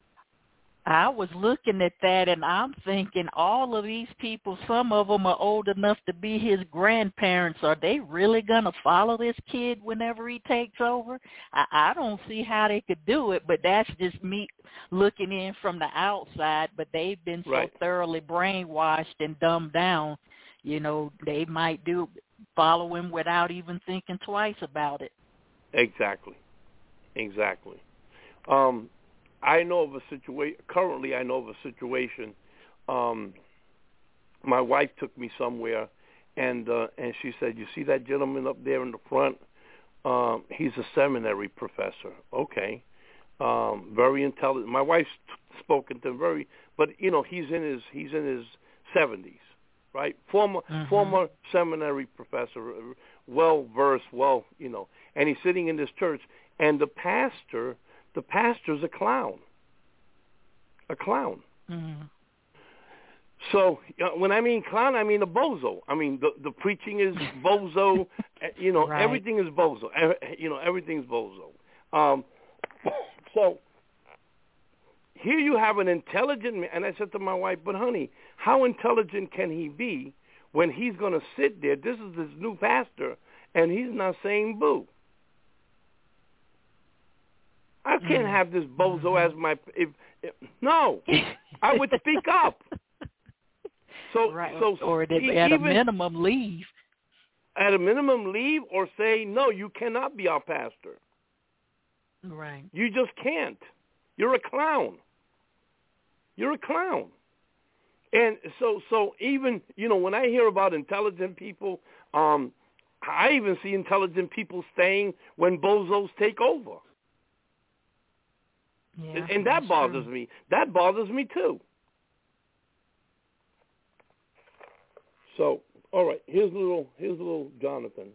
I was looking at that, and I'm thinking, all of these people, some of them are old enough to be his grandparents. Are they really gonna follow this kid whenever he takes over? I, I don't see how they could do it, but that's just me looking in from the outside. But they've been so right. thoroughly brainwashed and dumbed down, you know, they might do follow him without even thinking twice about it. Exactly, exactly. Um, I know of a situation. Currently, I know of a situation. Um, my wife took me somewhere, and uh, and she said, "You see that gentleman up there in the front? Um, he's a seminary professor. Okay, um, very intelligent. My wife's t- spoken to him very, but you know, he's in his he's in his seventies, right? Former mm-hmm. former seminary professor, well versed, well, you know, and he's sitting in this church, and the pastor." The pastor's a clown. A clown. Mm-hmm. So uh, when I mean clown, I mean a bozo. I mean the the preaching is bozo. You know, right. everything is bozo. You know, everything's bozo. Um, so here you have an intelligent man, and I said to my wife, "But honey, how intelligent can he be when he's going to sit there? This is this new pastor, and he's not saying boo." I can't mm. have this bozo mm-hmm. as my if, if no. I would speak up. So right. so or at, e- at even, a minimum leave. At a minimum leave or say no, you cannot be our pastor. Right. You just can't. You're a clown. You're a clown. And so so even you know when I hear about intelligent people, um, I even see intelligent people staying when bozos take over. Yeah, and that bothers true. me. That bothers me too. So, all right, here's a little, here's a little Jonathan.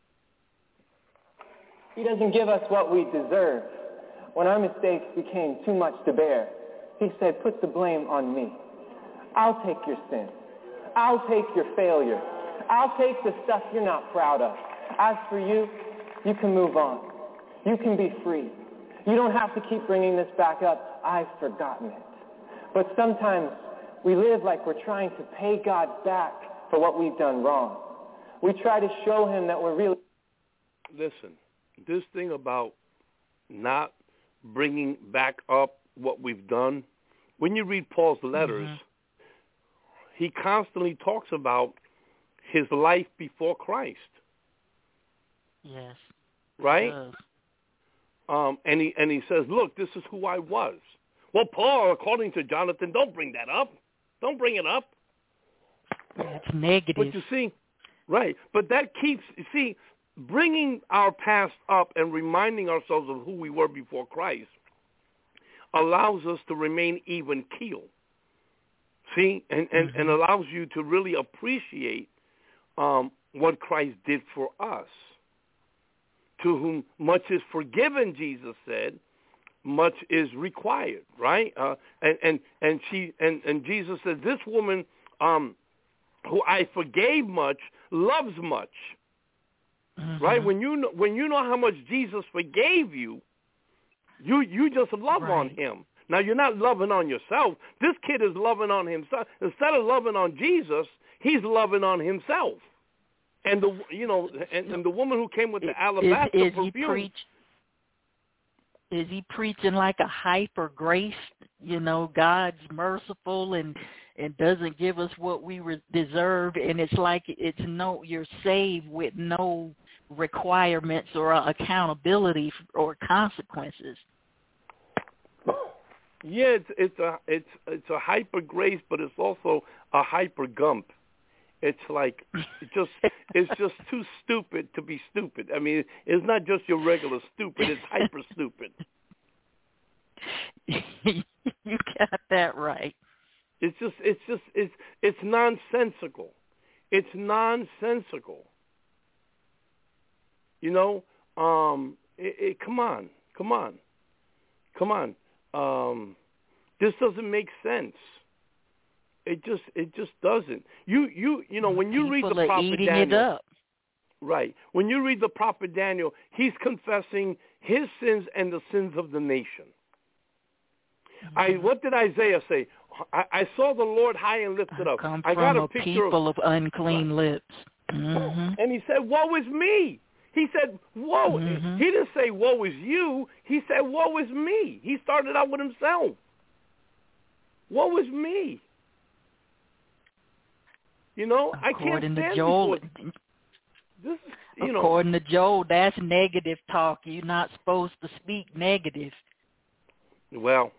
He doesn't give us what we deserve. When our mistakes became too much to bear, he said, "Put the blame on me. I'll take your sin. I'll take your failure. I'll take the stuff you're not proud of. As for you, you can move on. You can be free. You don't have to keep bringing this back up. I've forgotten it." But sometimes we live like we're trying to pay God back for what we've done wrong. We try to show him that we're really... Listen, this thing about not bringing back up what we've done, when you read Paul's letters, mm-hmm. he constantly talks about his life before Christ. Yes. Right? Yes. Um, and he and he says, "Look, this is who I was." Well, Paul, according to Jonathan, don't bring that up. Don't bring it up. That's negative. But you see, right? But that keeps you see bringing our past up and reminding ourselves of who we were before Christ allows us to remain even keel. See, and and, mm-hmm. and allows you to really appreciate um, what Christ did for us. To whom much is forgiven, Jesus said, much is required, right? Uh, and, and and she and, and Jesus said, "This woman um, who I forgave much loves much." Mm-hmm. Right? When you know, when you know how much Jesus forgave you, you you just love right. on him. Now you're not loving on yourself. This kid is loving on himself. Instead of loving on Jesus, he's loving on himself. And the you know and, and the woman who came with the alabaster is, is perfume. He preach, is he preaching like a hyper grace? You know, God's merciful and and doesn't give us what we re- deserve, and it's like it's no, you're saved with no requirements or accountability or consequences. Yeah, it's it's a it's it's a hyper grace, but it's also a hyper gump. It's like it's just it's just too stupid to be stupid. I mean, it's not just your regular stupid; it's hyper stupid. You got that right. It's just it's just it's it's nonsensical. It's nonsensical. You know, um, it, it, come on, come on, come on. Um, this doesn't make sense. It just it just doesn't. You you you know when you People read the are prophet eating Daniel, it up. right? When you read the prophet Daniel, he's confessing his sins and the sins of the nation. Mm-hmm. I what did Isaiah say? I, I saw the Lord high and lifted up. I come I from got a, a picture people of, of unclean right. lips. Mm-hmm. And he said, "Woe is me." He said, "Woe." Mm-hmm. He didn't say, "Woe is you." He said, "Woe is me." He started out with himself. Woe is me. You know, according I can't stand to Joel, before. This is, you according know, to Joel, that's negative talk. You're not supposed to speak negative. Well,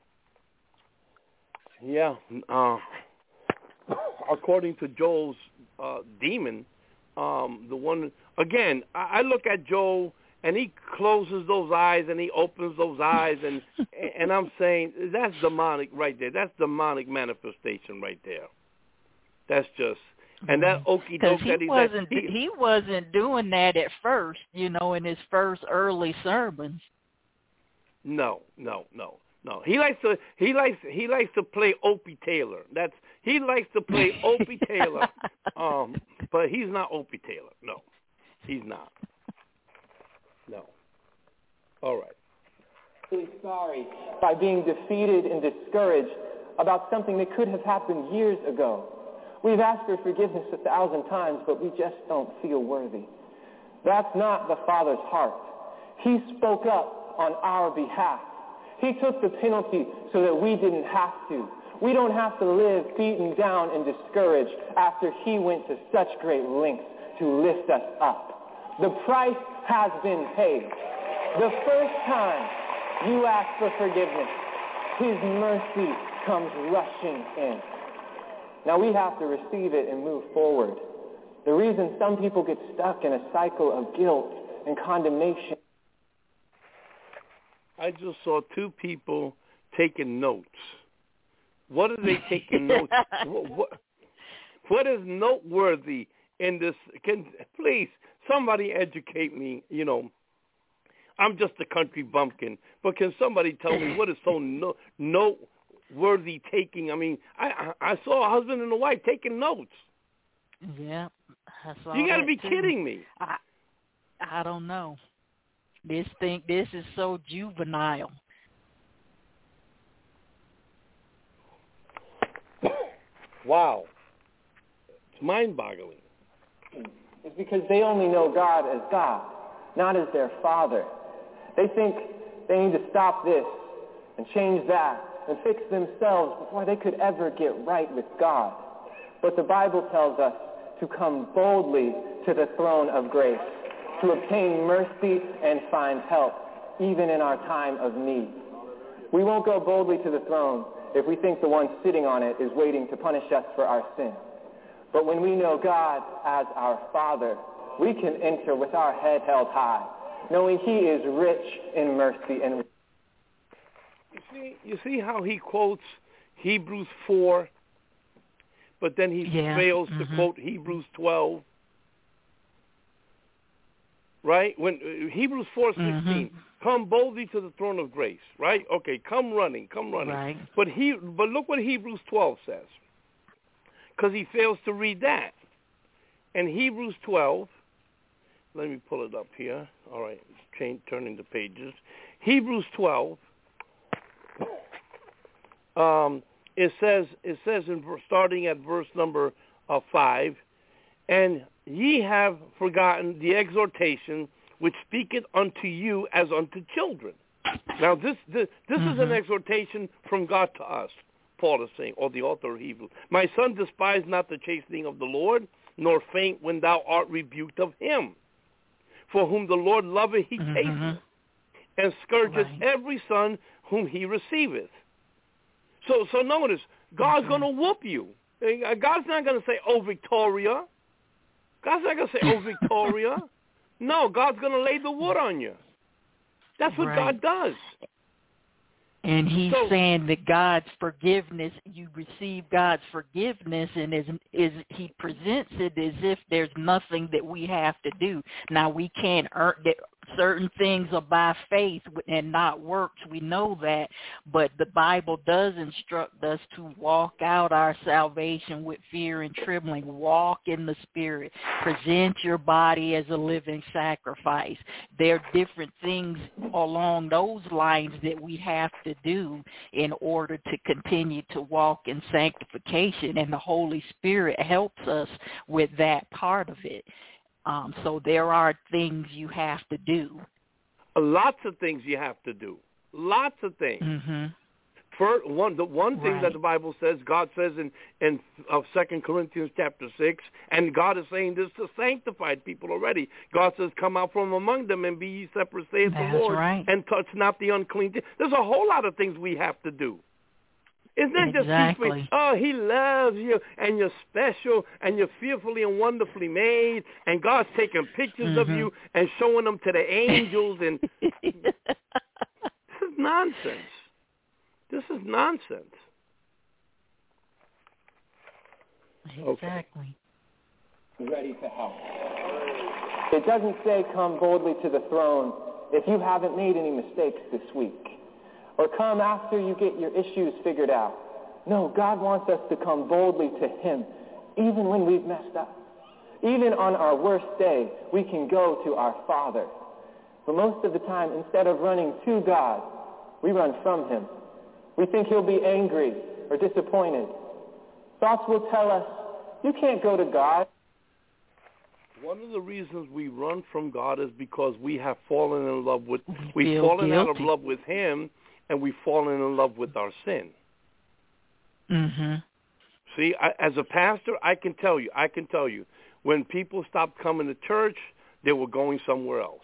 yeah. Uh, according to Joel's uh, demon, um, the one again, I, I look at Joel and he closes those eyes and he opens those eyes, and and I'm saying that's demonic right there. That's demonic manifestation right there. That's just, and that okie doke he that he's wasn't he, he wasn't doing that at first, you know, in his first early sermons. No, no, no, no. He likes to he likes he likes to play Opie Taylor. That's he likes to play Opie Taylor. Um, but he's not Opie Taylor. No, he's not. No. All right. Really sorry by being defeated and discouraged about something that could have happened years ago. We've asked for forgiveness a thousand times, but we just don't feel worthy. That's not the Father's heart. He spoke up on our behalf. He took the penalty so that we didn't have to. We don't have to live beaten down and discouraged after he went to such great lengths to lift us up. The price has been paid. The first time you ask for forgiveness, his mercy comes rushing in. Now we have to receive it and move forward. The reason some people get stuck in a cycle of guilt and condemnation. I just saw two people taking notes. What are they taking notes? What, what, what is noteworthy in this? Can please somebody educate me? You know, I'm just a country bumpkin, but can somebody tell me what is so no, noteworthy taking? I mean, I I saw a husband and a wife taking notes. Yeah, I saw you got to be too. kidding me. I I don't know. This thing, this is so juvenile. Wow, it's mind-boggling. It's because they only know God as God, not as their Father. They think they need to stop this and change that and fix themselves before they could ever get right with God. But the Bible tells us to come boldly to the throne of grace, to obtain mercy and find help, even in our time of need. We won't go boldly to the throne if we think the one sitting on it is waiting to punish us for our sin. But when we know God as our Father, we can enter with our head held high, knowing he is rich in mercy and. You see, you see how he quotes Hebrews four, but then he yeah. fails mm-hmm. to quote Hebrews twelve. Right? When uh, Hebrews four sixteen, mm-hmm. come boldly to the throne of grace. Right? Okay, come running, come running. Right. But he, but look what Hebrews twelve says, because he fails to read that. And Hebrews twelve. Let me pull it up here. All right, change, turning the pages. Hebrews twelve. Um, it says it says in starting at verse number uh, five, and ye have forgotten the exhortation which speaketh unto you as unto children. Now, this this, this mm-hmm. is an exhortation from God to us, Paul is saying, or the author of Hebrews. My son, despise not the chastening of the Lord, nor faint when thou art rebuked of him. For whom the Lord loveth, he mm-hmm. chasteneth, and scourgeth right. every son whom he receiveth. So, so notice, God's mm-hmm. going to whoop you. God's not going to say, oh, Victoria. God's not going to say, oh, Victoria. No, God's going to lay the wood on you. That's what right. God does. And he's so, saying that God's forgiveness, you receive God's forgiveness, and is, is he presents it as if there's nothing that we have to do. Now, we can't earn that. Certain things are by faith and not works. We know that, but the Bible does instruct us to walk out our salvation with fear and trembling. Walk in the Spirit. Present your body as a living sacrifice. There are different things along those lines that we have to do in order to continue to walk in sanctification, and the Holy Spirit helps us with that part of it. Um, so there are things you have to do. Lots of things you have to do. Lots of things. Mm-hmm. For one, the one thing right. that the Bible says, God says in in of Second Corinthians chapter six, and God is saying this to sanctified people already. God says, "Come out from among them and be ye separate, saith That's the Lord, right. and touch not the unclean thing." There's a whole lot of things we have to do. It's not exactly. just people, oh, he loves you, and you're special, and you're fearfully and wonderfully made, and God's taking pictures mm-hmm. of you and showing them to the angels, and this is nonsense. This is nonsense. Exactly. Okay. Ready to help. It doesn't say come boldly to the throne if you haven't made any mistakes this week, or come after you get your issues figured out. No, God wants us to come boldly to him, even when we've messed up. Even on our worst day, we can go to our Father. But most of the time, instead of running to God, we run from him. We think he'll be angry or disappointed. Thoughts will tell us, you can't go to God. One of the reasons we run from God is because we have fallen in love with, we we've fallen guilty. out of love with him, and we've fallen in love with our sin. Mm-hmm. See, I, as a pastor, I can tell you, I can tell you, when people stopped coming to church, they were going somewhere else.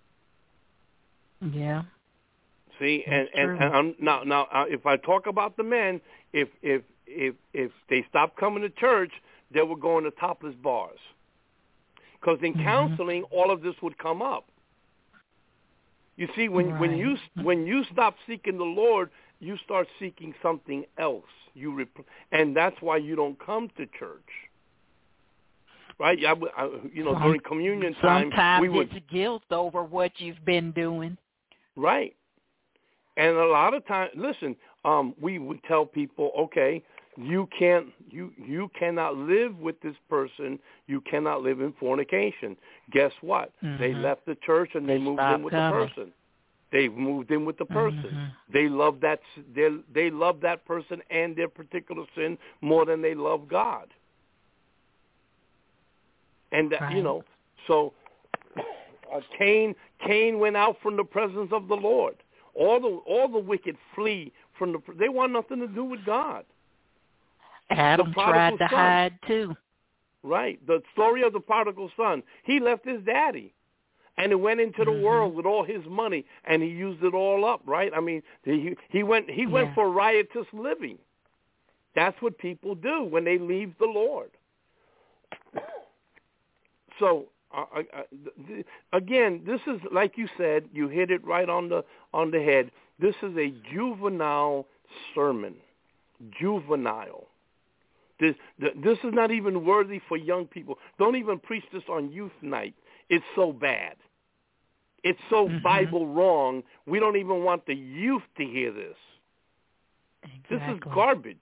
Yeah. See, and, and, and I'm, now, now, uh, if I talk about the men, if if if if they stopped coming to church, they were going to topless bars. Because in mm-hmm. counseling, all of this would come up. You see, when right. when you when you stop seeking the Lord, you start seeking something else. You rep- and that's why you don't come to church, right? I, I, you know, Some, during communion time, sometimes we would, it's guilt over what you've been doing. Right, and a lot of times, listen, um, we would tell people, okay, you can't, you you cannot live with this person. You cannot live in fornication. Guess what? Mm-hmm. They left the church and they, they moved in with coming. the person. They moved in with the person. Mm-hmm. They love that. They they love that person and their particular sin more than they love God. And that, right. you know, so uh, Cain Cain went out from the presence of the Lord. All the all the wicked flee from the. They want nothing to do with God. Adam tried to son. hide too. Right. The story of the prodigal son. He left his daddy. And he went into the mm-hmm. world with all his money, and he used it all up, right? I mean, he he went he yeah. went for riotous living. That's what people do when they leave the Lord. So uh, uh, th- again, this is like you said. You hit it right on the on the head. This is a juvenile sermon. Juvenile. This this is not even worthy for young people. Don't even preach this on youth night. It's so bad. It's so mm-hmm. Bible wrong. We don't even want the youth to hear this. Exactly. This is garbage.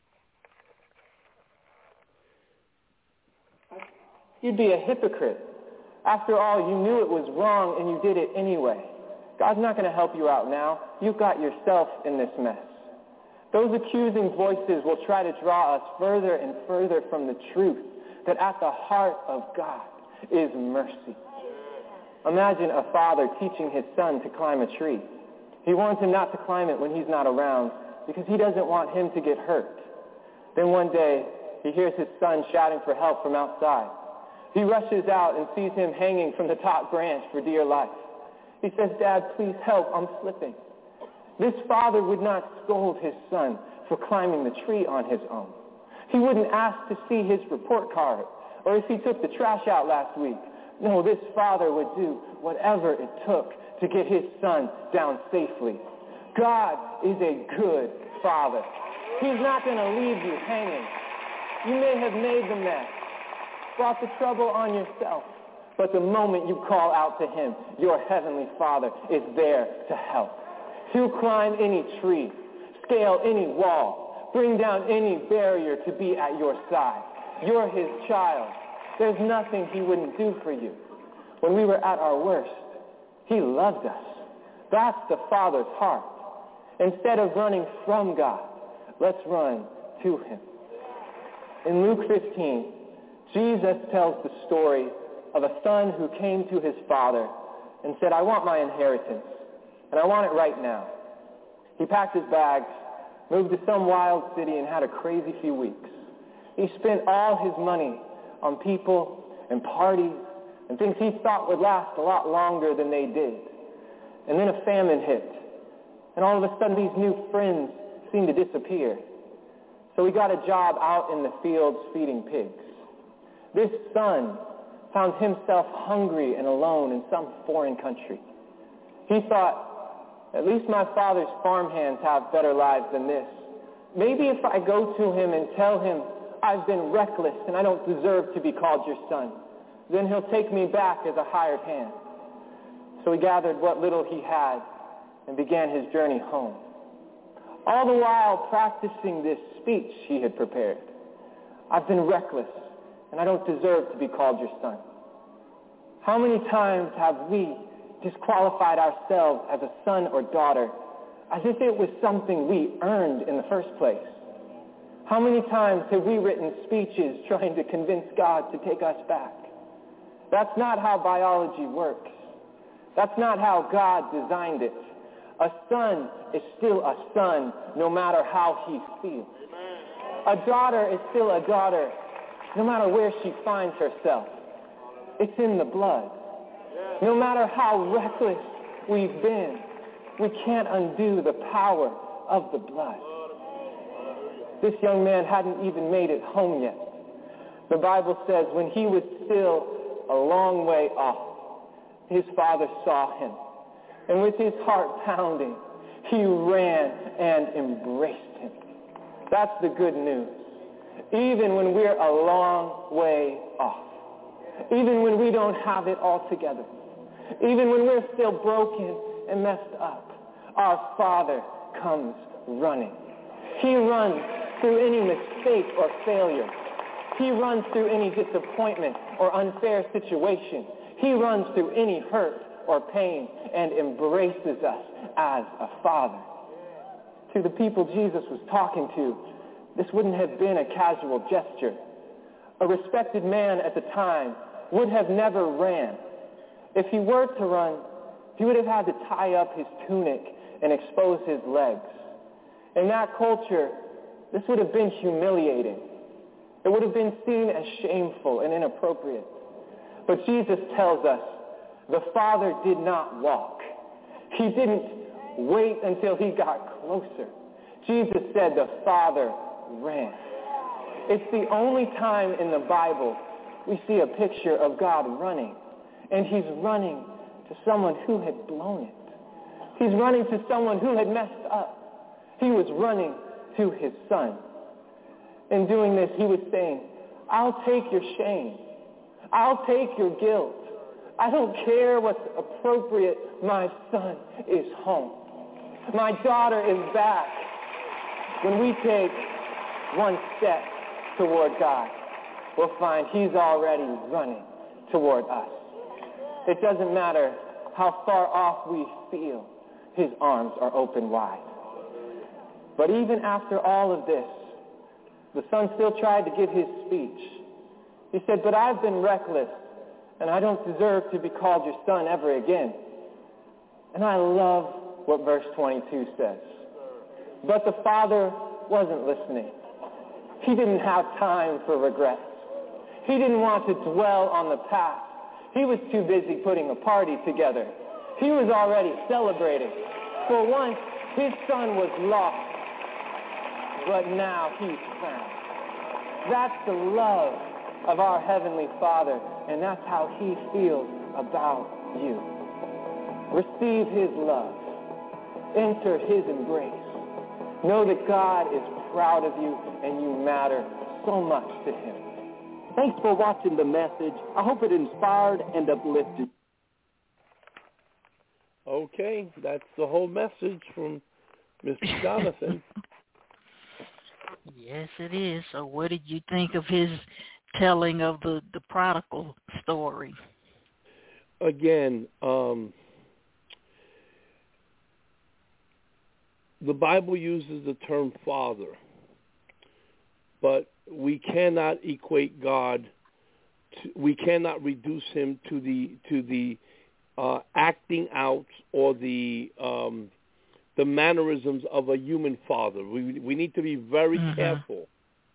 You'd be a hypocrite. After all, you knew it was wrong and you did it anyway. God's not going to help you out now. You've got yourself in this mess. Those accusing voices will try to draw us further and further from the truth that at the heart of God is mercy. Imagine a father teaching his son to climb a tree. He warns him not to climb it when he's not around because he doesn't want him to get hurt. Then one day, he hears his son shouting for help from outside. He rushes out and sees him hanging from the top branch for dear life. He says, "Dad, please help, I'm slipping." This father would not scold his son for climbing the tree on his own. He wouldn't ask to see his report card or if he took the trash out last week. No, this father would do whatever it took to get his son down safely. God is a good father. He's not going to leave you hanging. You may have made the mess, brought the trouble on yourself, but the moment you call out to him, your heavenly Father is there to help. He'll climb any tree, scale any wall, bring down any barrier to be at your side. You're his child. There's nothing he wouldn't do for you. When we were at our worst, he loved us. That's the Father's heart. Instead of running from God, let's run to him. In Luke fifteen, Jesus tells the story of a son who came to his father and said, "I want my inheritance, and I want it right now." He packed his bags, moved to some wild city, and had a crazy few weeks. He spent all his money on people and parties and things he thought would last a lot longer than they did. And then a famine hit, and all of a sudden these new friends seemed to disappear. So he got a job out in the fields feeding pigs. This son found himself hungry and alone in some foreign country. He thought, at least my father's farmhands have better lives than this. Maybe if I go to him and tell him I've been reckless and I don't deserve to be called your son, then he'll take me back as a hired hand. So he gathered what little he had and began his journey home, all the while practicing this speech he had prepared. I've been reckless and I don't deserve to be called your son. How many times have we disqualified ourselves as a son or daughter as if it was something we earned in the first place? How many times have we written speeches trying to convince God to take us back? That's not how biology works. That's not how God designed it. A son is still a son no matter how he feels. A daughter is still a daughter no matter where she finds herself. It's in the blood. No matter how reckless we've been, we can't undo the power of the blood. This young man hadn't even made it home yet. The Bible says when he was still a long way off, his father saw him. And with his heart pounding, he ran and embraced him. That's the good news. Even when we're a long way off, even when we don't have it all together, even when we're still broken and messed up, our Father comes running. He runs through any mistake or failure. He runs through any disappointment or unfair situation. He runs through any hurt or pain and embraces us as a father. To the people Jesus was talking to, this wouldn't have been a casual gesture. A respected man at the time would have never ran. If he were to run, he would have had to tie up his tunic and expose his legs. In that culture, this would have been humiliating. It would have been seen as shameful and inappropriate. But Jesus tells us the Father did not walk. He didn't wait until he got closer. Jesus said the Father ran. It's the only time in the Bible we see a picture of God running. And he's running to someone who had blown it. He's running to someone who had messed up. He was running to his son. In doing this, he was saying, I'll take your shame. I'll take your guilt. I don't care what's appropriate. My son is home. My daughter is back. When we take one step toward God, we'll find he's already running toward us. It doesn't matter how far off we feel, his arms are open wide. But even after all of this, the son still tried to give his speech. He said, but I've been reckless, and I don't deserve to be called your son ever again. And I love what verse twenty-two says. But the father wasn't listening. He didn't have time for regrets. He didn't want to dwell on the past. He was too busy putting a party together. He was already celebrating. For once, his son was lost, but now he's found. That's the love of our Heavenly Father, and that's how he feels about you. Receive his love. Enter his embrace. Know that God is proud of you, and you matter so much to him. Thanks for watching the message. I hope it inspired and uplifted. Okay, that's the whole message from Mister Jonathan. Yes, it is. So what did you think of his telling of the, the prodigal story? Again, um, the Bible uses the term father, but we cannot equate God to, we cannot reduce him to the to the uh, acting out or the um, the mannerisms of a human father. We we need to be very mm-hmm. careful.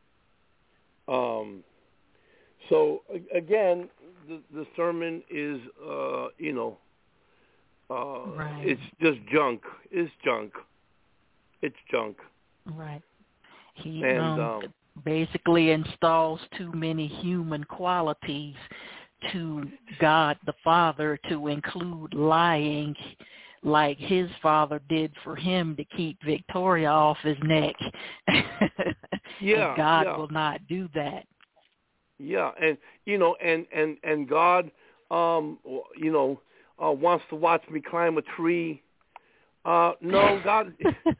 Um, so again, the, the sermon is uh, you know uh, right. it's just junk. It's junk. It's junk. Right. He and, um, um, basically installs too many human qualities to God the Father to include lying like his father did for him to keep Victoria off his neck. Yeah, and God yeah. will not do that. Yeah, and you know, and and and God, um, you know, uh, wants to watch me climb a tree. Uh, no, God.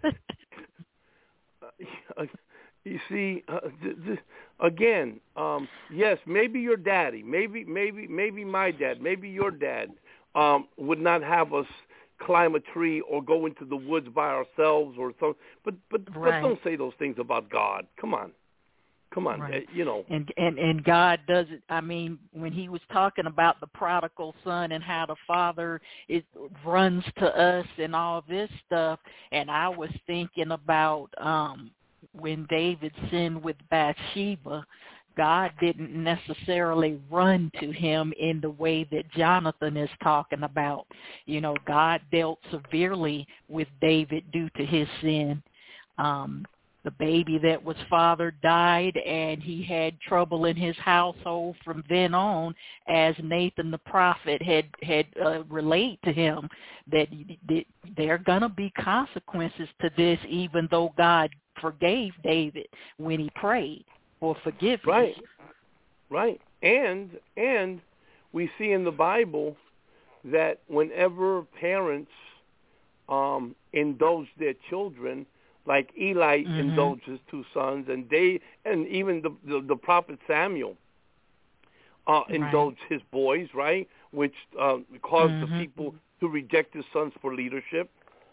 You see, uh, th- th- again, um, yes, maybe your daddy, maybe, maybe, maybe my dad, maybe your dad um, would not have us climb a tree or go into the woods by ourselves or something. But, but, right. but don't say those things about God. Come on, come on, right. uh, you know. And and and God does it. I mean, when he was talking about the prodigal son and how the father it runs to us and all this stuff, and I was thinking about. Um, When David sinned with Bathsheba, God didn't necessarily run to him in the way that Jonathan is talking about. You know, God dealt severely with David due to his sin. Um, the baby that was fathered died, and he had trouble in his household from then on, as Nathan the prophet had had uh, relayed to him that there are going to be consequences to this, even though God forgave David when he prayed for forgiveness. Right, right. And and we see in the Bible that whenever parents um, indulge their children, like Eli mm-hmm. indulged his two sons, and they, and even the the, the prophet Samuel uh, right. indulged his boys, right, which uh, caused mm-hmm. the people to reject his sons for leadership.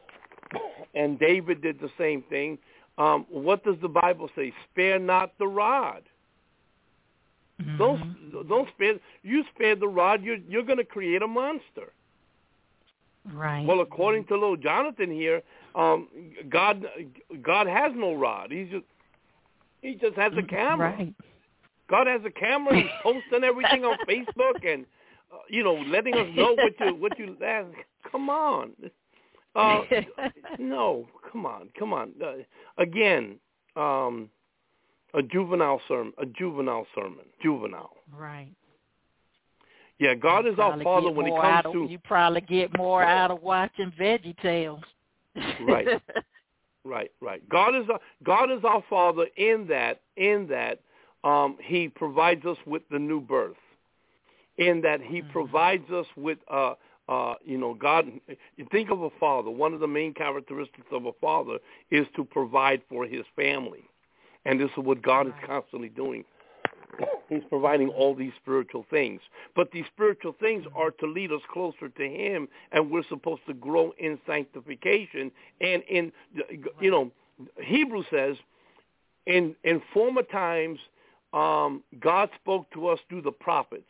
And David did the same thing. Um, what does the Bible say? Spare not the rod. Mm-hmm. Don't don't spare. You spare the rod, you're you're going to create a monster. Right. Well, according to little Jonathan here, um, God God has no rod. He's just he just has a camera. Right. God has a camera. He's posting everything on Facebook and uh, you know letting us know what you what you. Uh, come on. Uh, no, come on, come on. Uh, again, um, a juvenile sermon, a juvenile sermon, juvenile. Right. Yeah, God you is our Father when it comes of, to. You probably get more out of watching VeggieTales. Right, right, right. God is our, God is our Father in that in that um, He provides us with the new birth, in that He mm-hmm. provides us with. Uh, Uh, you know, God, you think of a father, one of the main characteristics of a father is to provide for his family. And this is what God is constantly doing. He's providing all these spiritual things. But these spiritual things are to lead us closer to him, and we're supposed to grow in sanctification. And in, you know, Hebrew says, in, in former times, um, God spoke to us through the prophets.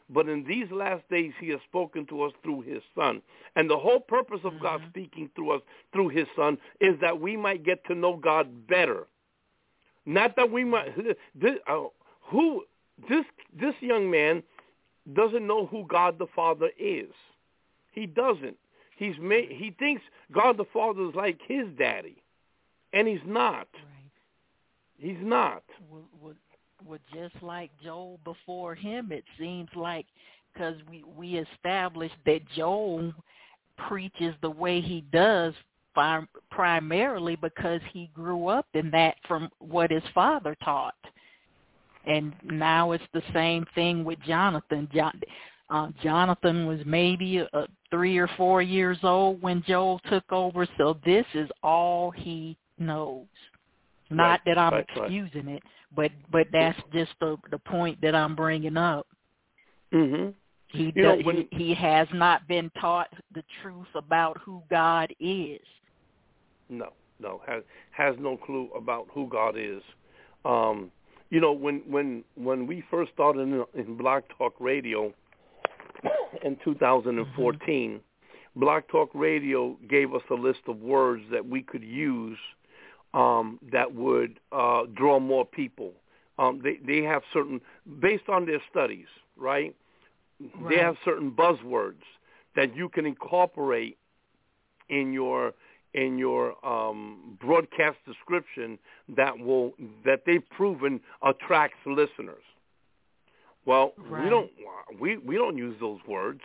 but in these last days he has spoken to us through his Son. And the whole purpose of mm-hmm. God speaking through us through his Son is that we might get to know God better. Not that we might this, uh, who this this young man doesn't know who God the Father is. He doesn't. He's made, he thinks God the Father is like his daddy, and he's not. Right. He's not. Well, well, well, just like Joel before him, it seems like, because we, we established that Joel preaches the way he does primarily because he grew up in that from what his father taught. And now it's the same thing with Jonathan. John, uh, Jonathan was maybe uh, three or four years old when Joel took over, so this is all he knows. Not right, that I'm right, excusing right. it, but but that's just the the point that I'm bringing up. Mm-hmm. He, you does, know, when, he he has not been taught the truth about who God is. No, no, has has no clue about who God is. Um, you know, when when when we first started in, in Blog Talk Radio in two thousand fourteen, mm-hmm. Blog Talk Radio gave us a list of words that we could use um, that would uh, draw more people. Um, they they have certain, based on their studies, right? right? They have certain buzzwords that you can incorporate in your in your um, broadcast description that will that they've proven attracts listeners. Well, right. we don't we, we don't use those words.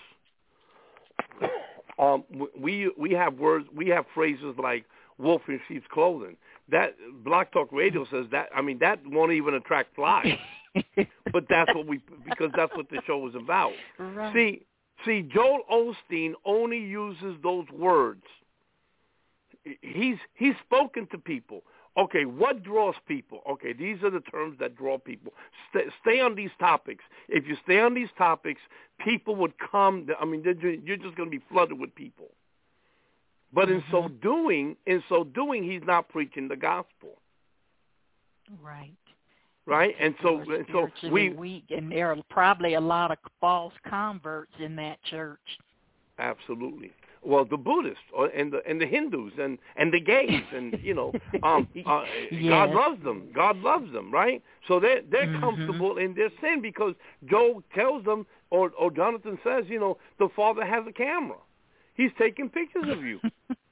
Um, we we have words we have phrases like wolf in sheep's clothing. That Blog Talk Radio says that. I mean, that won't even attract flies. But that's what we because that's what the show is about. Right. See see Joel Osteen only uses those words. He's he's spoken to people. Okay, what draws people? Okay, these are the terms that draw people. Stay, stay on these topics. If you stay on these topics, people would come. I mean, you're just going to be flooded with people. But in mm-hmm. so doing, in so doing, he's not preaching the gospel. Right. Right, and so and so we weak, and there are probably a lot of false converts in that church. Absolutely. Well, the Buddhists and the and the Hindus and, and the gays and you know, um, uh, yes. God loves them. God loves them, right? So they're they're mm-hmm. comfortable in their sin because Joe tells them, or or Jonathan says, you know, the Father has a camera. He's taking pictures of you.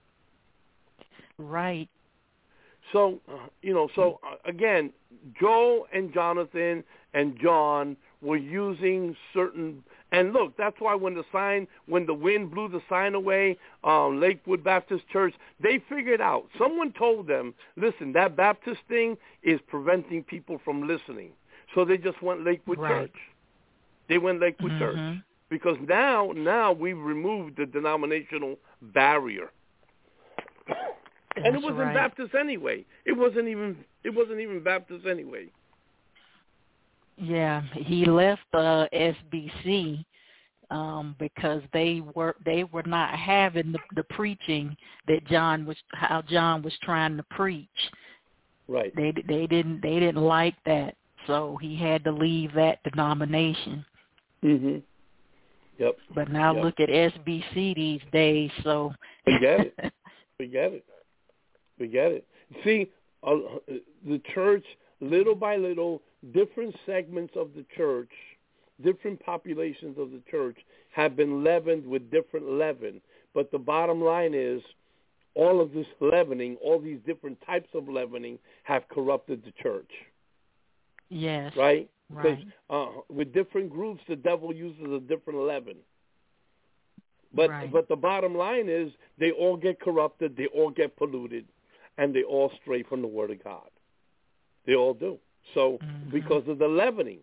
Right. So uh, you know, so uh, again, Joel and Jonathan and John were using certain. And look, that's why when the sign, when the wind blew the sign away, um, Lakewood Baptist Church, they figured out. Someone told them, listen, that Baptist thing is preventing people from listening. So they just went Lakewood right. Church. They went Lakewood mm-hmm. Church because now, now we've removed the denominational barrier. That's and it wasn't right. Baptist anyway. It wasn't even. It wasn't even Baptist anyway. Yeah, he left uh, S B C um, because they were they were not having the, the preaching that John was how John was trying to preach. Right. They they didn't they didn't like that, so he had to leave that denomination. Mhm. Yep. But now yep. look at S B C these days. So we get it. We get it. We get it. See, uh, the church, little by little, different segments of the church, different populations of the church have been leavened with different leaven. But the bottom line is all of this leavening, all these different types of leavening have corrupted the church. Yes. Right? Because right. uh, with different groups, the devil uses a different leaven. But right. but the bottom line is they all get corrupted, they all get polluted, and they all stray from the Word of God. They all do. So mm-hmm. because of the leavening.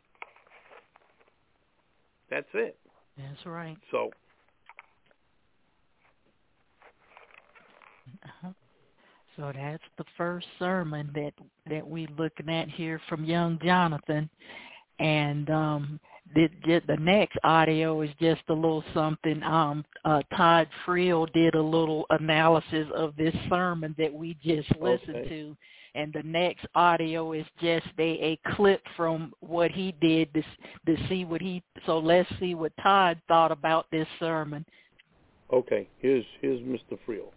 That's it. That's right. So. Uh-huh. So that's the first sermon that that we're looking at here from young Jonathan. And um, the, the next audio is just a little something. Um, uh, Todd Friel did a little analysis of this sermon that we just listened okay. to. and the next audio is just a, a clip from what he did to, to see what he, so let's see what Todd thought about this sermon. Okay, here's here's Mister Friel.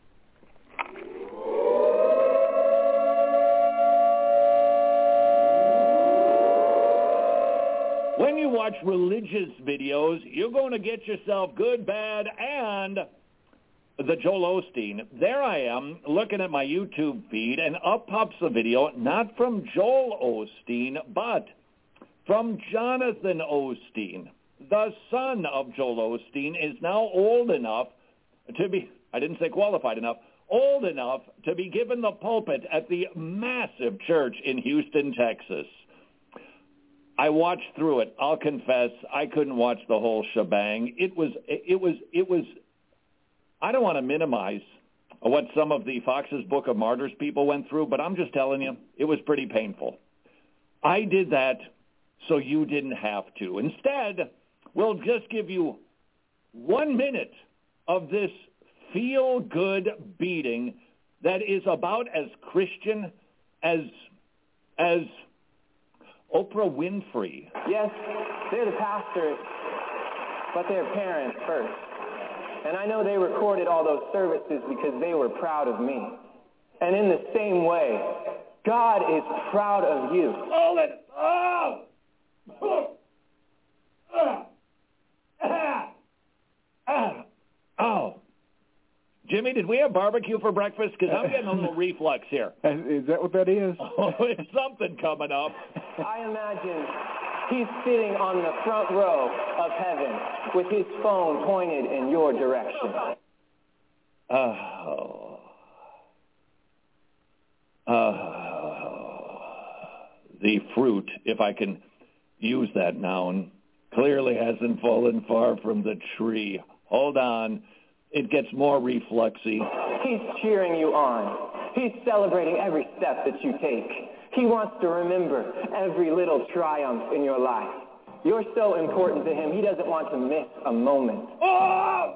When you watch religious videos, you're going to get yourself good, bad, and the Joel Osteen. There I am looking at my YouTube feed, and up pops a video, not from Joel Osteen, but from Jonathan Osteen. The son of Joel Osteen is now old enough to be, I didn't say qualified enough, old enough to be given the pulpit at the massive church in Houston, Texas. I watched through it. I'll confess, I couldn't watch the whole shebang. It was, it was, it was, I don't want to minimize what some of the Fox's Book of Martyrs people went through, but I'm just telling you, it was pretty painful. I did that so you didn't have to. Instead, we'll just give you one minute of this feel-good beating that is about as Christian as, as Oprah Winfrey. Yes, they're the pastors, but they're parents first. And I know they recorded all those services because they were proud of me. And in the same way, God is proud of you. Hold it! Oh! Oh! Ah! Ah! Ah! Oh. Jimmy, did we have barbecue for breakfast? Because I'm getting a little reflux here. Is that what that is? Oh, it's something coming up. I imagine he's sitting on the front row of heaven with his phone pointed in your direction. Oh. Oh. The fruit, if I can use that noun, clearly hasn't fallen far from the tree. Hold on. It gets more refluxy. He's cheering you on. He's celebrating every step that you take. He wants to remember every little triumph in your life. You're so important to him, he doesn't want to miss a moment. Oh!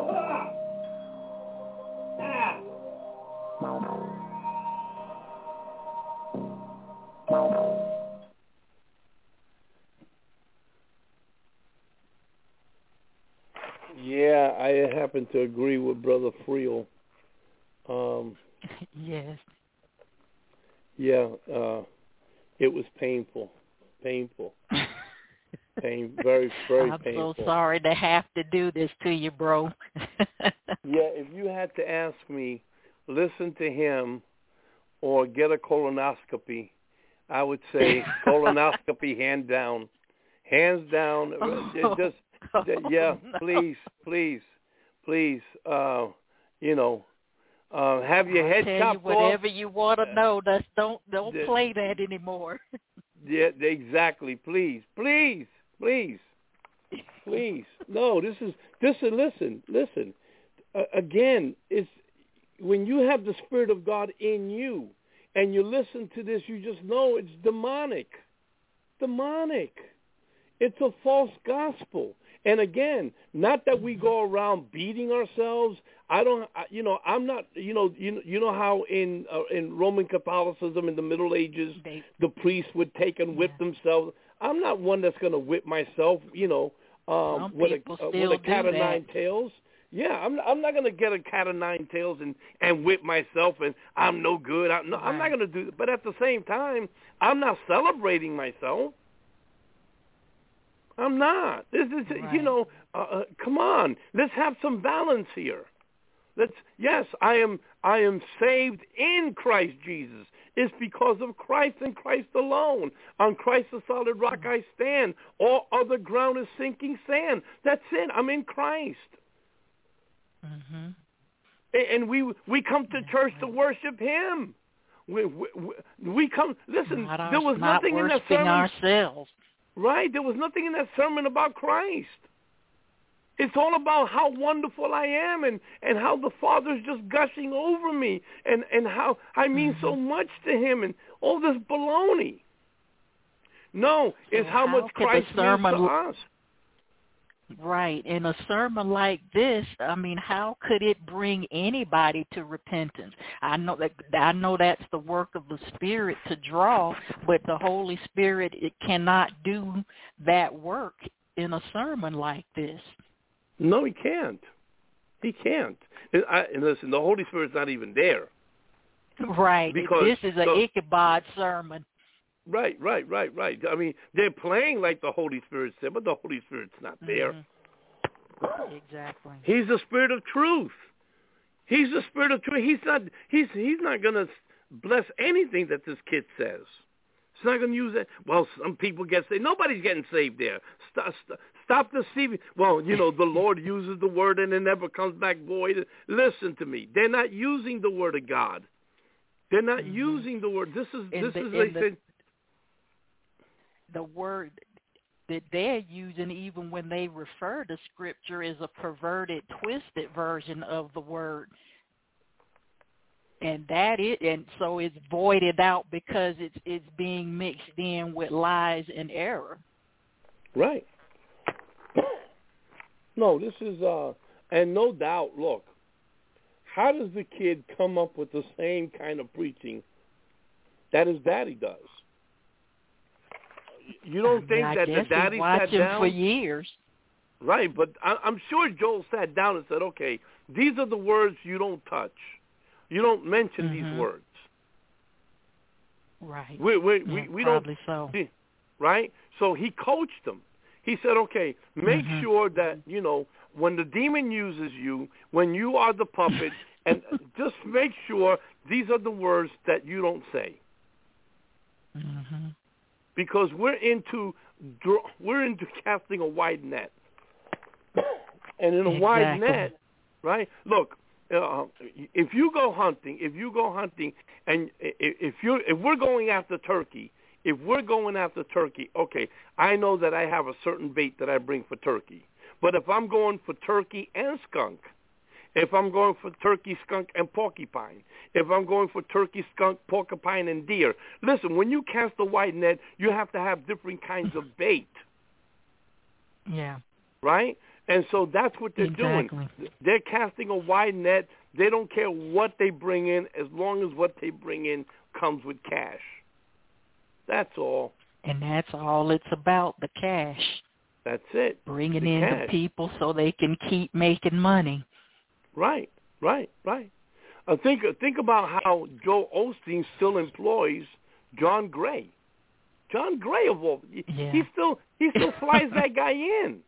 Yeah, I happen to agree with Brother Friel. Um, yes. Yeah, uh, it was painful, painful, pain, very, very I'm painful. I'm so sorry to have to do this to you, bro. Yeah, if you had to ask me, listen to him or get a colonoscopy, I would say colonoscopy, hand down, hands down. Oh, just, oh, yeah, no. please, please, please, uh, you know. Uh, have your I'll head tell chopped you whatever off. you want to know. That's don't don't The, play that anymore. Yeah, exactly. Please, please, please, please. No, this is this. Is, listen, listen. Uh, again, it's when you have the Spirit of God in you, and you listen to this, you just know it's demonic. Demonic. It's a false gospel. And again, not that we go around beating ourselves. I don't, I, you know, I'm not, you know, you, you know how in uh, in Roman Catholicism in the Middle Ages, They, the priests would take and whip yeah. themselves. I'm not one that's going to whip myself, you know, um, Some with a people uh, still with a cat do of that. nine tails. Yeah, I'm I'm not going to get a cat of nine tails and, and whip myself and I'm no good. I, no, Right. I'm not going to do that. But at the same time, I'm not celebrating myself. I'm not. This is, Right. you know, uh, uh, come on. Let's have some balance here. Let's, yes, I am I am saved in Christ Jesus. It's because of Christ and Christ alone. On Christ the solid rock I stand. All other ground is sinking sand. That's it. I'm in Christ. Mm-hmm. And we we come to church to worship him. We we, we come, listen, Not our, there was not nothing in that worshiping sermon. ourselves. Right, there was nothing in that sermon about Christ. It's all about how wonderful I am and, and how the Father's just gushing over me and, and how I mean Mm-hmm. so much to him and all this baloney. No, So it's how how much could the Christ means sermon to us. Right. In a sermon like this, I mean, how could it bring anybody to repentance? I know that I know that's the work of the Spirit to draw, but the Holy Spirit, it cannot do that work in a sermon like this. No, he can't. He can't. And, I, and listen, the Holy Spirit's not even there. Right. Because this is an so, Ichabod sermon. Right, right, right, right. I mean, they're playing like the Holy Spirit said, but the Holy Spirit's not there. Mm-hmm. Exactly. He's the Spirit of truth. He's the Spirit of truth. He's not. He's he's not going to bless anything that this kid says. He's not going to use it. Well, some people get saved. Nobody's getting saved there. Stop, stop, stop deceiving. Well, you know, the Lord uses the word and it never comes back void. Listen to me. They're not using the word of God. They're not mm-hmm. using the word. This is in this the, is like the, saying, the word that they're using, even when they refer to Scripture, is a perverted, twisted version of the word, and that it, and so it's voided out because it's it's being mixed in with lies and error. Right. No, this is uh, and no doubt. Look, how does the kid come up with the same kind of preaching that his daddy does? You don't think I that guess the daddy watched sat him down for years? Right, but I, I'm sure Joel sat down and said, okay, these are the words you don't touch. You don't mention mm-hmm. these words. Right. We, we, yeah, we, we probably don't, so. Right? So he coached them. He said, okay, make mm-hmm. sure that, you know, when the demon uses you, when you are the puppet, and just make sure these are the words that you don't say. Mm-hmm. Because we're into we're into casting a wide net, and in a exactly. wide net, right? Look, uh, if you go hunting, if you go hunting, and if you if we're going after turkey, if we're going after turkey, okay, I know that I have a certain bait that I bring for turkey, but if I'm going for turkey and skunk, if I'm going for turkey, skunk, and porcupine, if I'm going for turkey, skunk, porcupine, and deer, listen, when you cast a wide net, you have to have different kinds of bait. Yeah. Right? And so that's what they're exactly. doing. They're casting a wide net. They don't care what they bring in as long as what they bring in comes with cash. That's all. And that's all it's about, the cash. That's it. Bringing the in cash. the people so they can keep making money. Right, right, right. Uh, think think about how Joel Osteen still employs John Gray. John Gray of all, yeah. he still he still flies that guy in.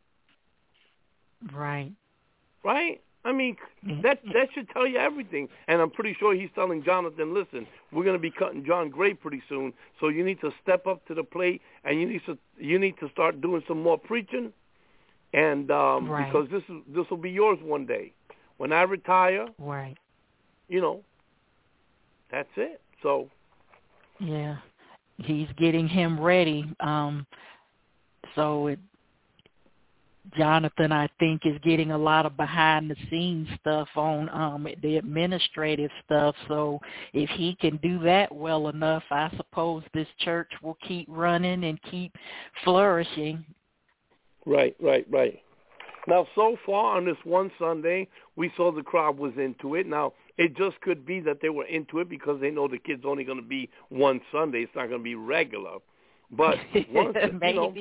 Right. Right. I mean, that that should tell you everything. And I'm pretty sure he's telling Jonathan, listen, we're going to be cutting John Gray pretty soon, so you need to step up to the plate, and you need to you need to start doing some more preaching, and um, right. because this is this will be yours one day. When I retire, right. you know, that's it. So, yeah, he's getting him ready. Um, so it, Jonathan, I think, is getting a lot of behind-the-scenes stuff on um, the administrative stuff. So if he can do that well enough, I suppose this church will keep running and keep flourishing. Right, right, right. Now, so far on this one Sunday, we saw the crowd was into it. Now, it just could be that they were into it because they know the kid's only going to be one Sunday. It's not going to be regular. But once, you know,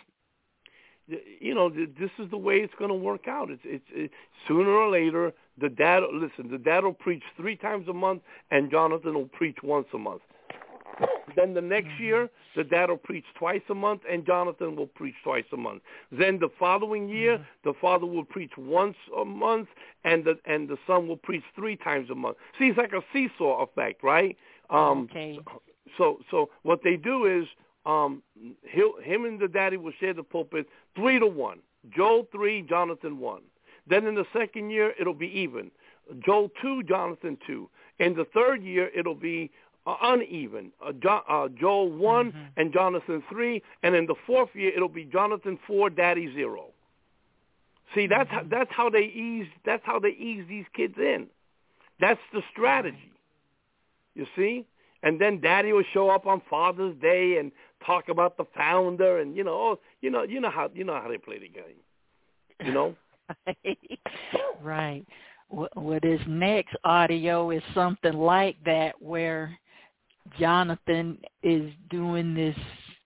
you know, this is the way it's going to work out. It's, it's, it's sooner or later, the dad, listen, the dad will preach three times a month, and Jonathan will preach once a month. Then the next mm-hmm. year, the dad will preach twice a month, and Jonathan will preach twice a month. Then the following year, mm-hmm. the father will preach once a month, and the and the son will preach three times a month. See, it's like a seesaw effect, right? Um, okay. So, so what they do is, um, he'll, him and the daddy will share the pulpit three to one. Joel three, Jonathan one. Then in the second year, it'll be even. Joel two, Jonathan two. In the third year, it'll be Uh, uneven. Uh, jo- uh, Joel one mm-hmm. and Jonathan three, and in the fourth year it'll be Jonathan four, Daddy zero. See, that's mm-hmm. how, that's how they ease that's how they ease these kids in. That's the strategy. You see, and then Daddy will show up on Father's Day and talk about the founder, and you know, oh, you know, you know how you know how they play the game. you know? Right. Well, this next audio is something like that, where Jonathan is doing this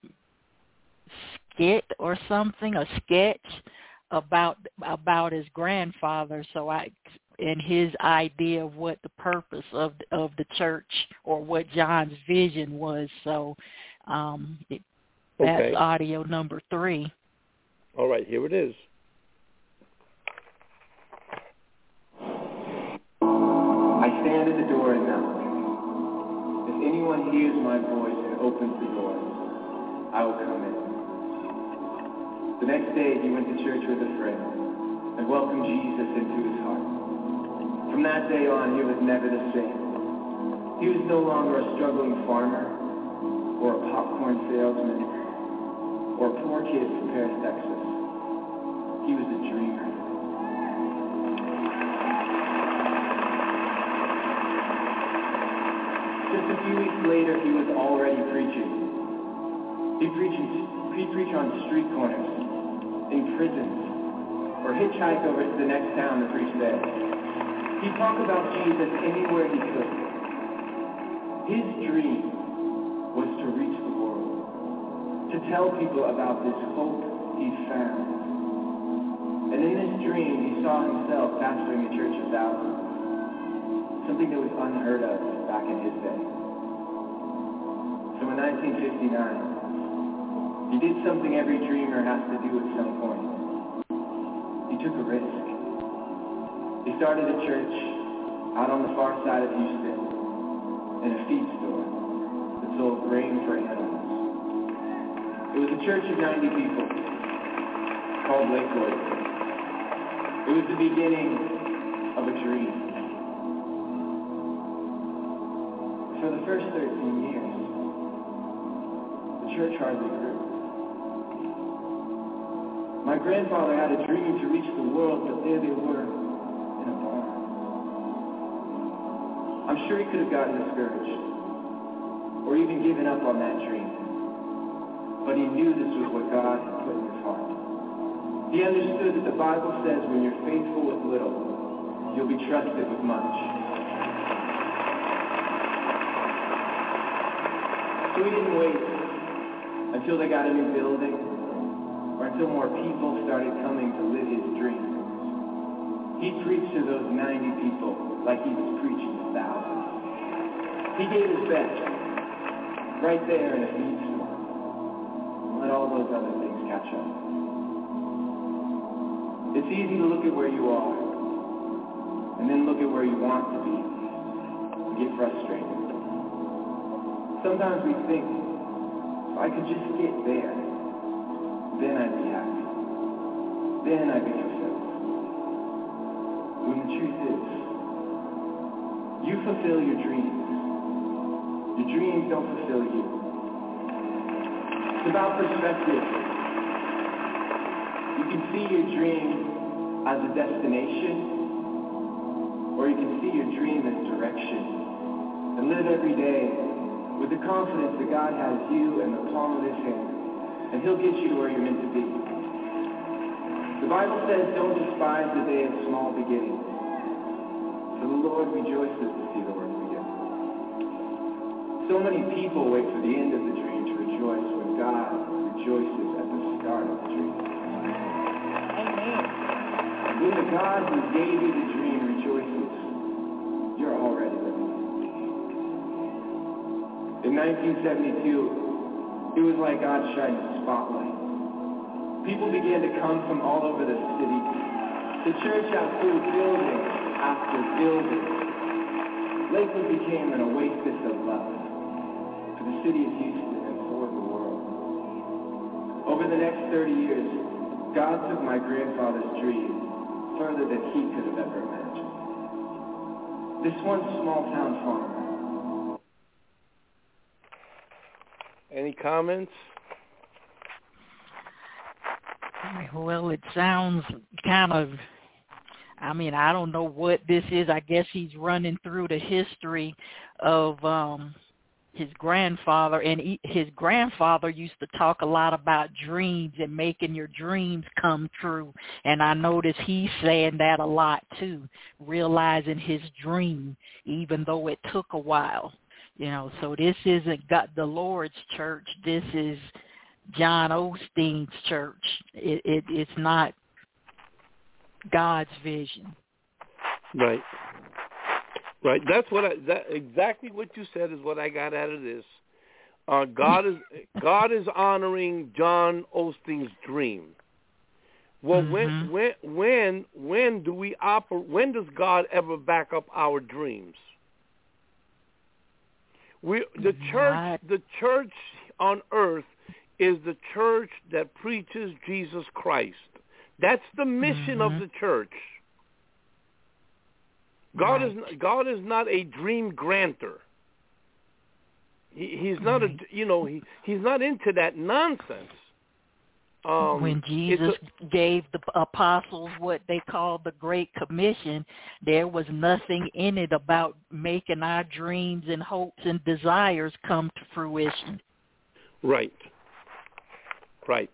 skit or something, a sketch about about his grandfather. So I and his idea of what the purpose of of the church, or what John's vision was. So um, it, that's okay. audio number three. All right, here it is. I stand at the door and knock. If anyone hears my voice and opens the door, I will come in. The next day he went to church with a friend and welcomed Jesus into his heart. From that day on, he was never the same. He was no longer a struggling farmer, or a popcorn salesman, or a poor kid from Paris, Texas. He was a dreamer. Just a few weeks later, he was already preaching. He preached, he preached on street corners, in prisons, or hitchhike over to the next town to preach there. He'd talk about Jesus anywhere he could. His dream was to reach the world, to tell people about this hope he'd found. And in this dream, he saw himself pastoring a church of thousands, something that was unheard of back in his day. So in nineteen fifty-nine, he did something every dreamer has to do at some point. He took a risk. He started a church out on the far side of Houston in a feed store that sold grain for animals. It was a church of ninety people called Lakewood. It was the beginning of a dream. For the first thirteen years, the church hardly grew. My grandfather had a dream to reach the world, but there they were in a barn. I'm sure he could have gotten discouraged, or even given up on that dream. But he knew this was what God had put in his heart. He understood that the Bible says when you're faithful with little, you'll be trusted with much. So he didn't wait until they got a new building, or until more people started coming to live his dreams. He preached to those ninety people like he was preaching to thousands. He gave his best right there in a feed store. Let all those other things catch up. It's easy to look at where you are and then look at where you want to be and get frustrated. Sometimes we think, if I could just get there, then I'd be happy. Then I'd be fulfilled. When the truth is, you fulfill your dreams. Your dreams don't fulfill you. It's about perspective. You can see your dream as a destination, or you can see your dream as direction, and live every day with the confidence that God has you in the palm of his hand, and he'll get you to where you're meant to be. The Bible says, don't despise the day of small beginnings, for the Lord rejoices to see the work begin. So many people wait for the end of the dream to rejoice when God rejoices at the start of the dream. When the God who gave you the dream rejoices, you're already living. In nineteen seventy-two, it was like God shined a spotlight. People began to come from all over the city. The church outgrew building after building. Lakewood became an oasis of love for the city of Houston and for the world. Over the next thirty years, God took my grandfather's dream further than he could have ever imagined. This one small town farmer. Any comments? Well, it sounds kind of, I mean, I don't know what this is. I guess he's running through the history of um, his grandfather, and he, his grandfather used to talk a lot about dreams and making your dreams come true. And I notice he's saying that a lot too, realizing his dream, even though it took a while. You know, so this isn't God, the Lord's church. This is John Osteen's church. It, it, it's not God's vision. Right. Right. That's what I. That, exactly what you said is what I got out of this. Uh, God is God is honoring John Osteen's dream. Well, mm-hmm. when when when when do we oper- When does God ever back up our dreams? We the church. The church on earth is the church that preaches Jesus Christ. That's the mission mm-hmm. of the church. God right. is God is not a dream granter. He, he's not right. a you know he he's not into that nonsense. Um, when Jesus a, gave the apostles what they called the Great Commission, there was nothing in it about making our dreams and hopes and desires come to fruition. Right. Right.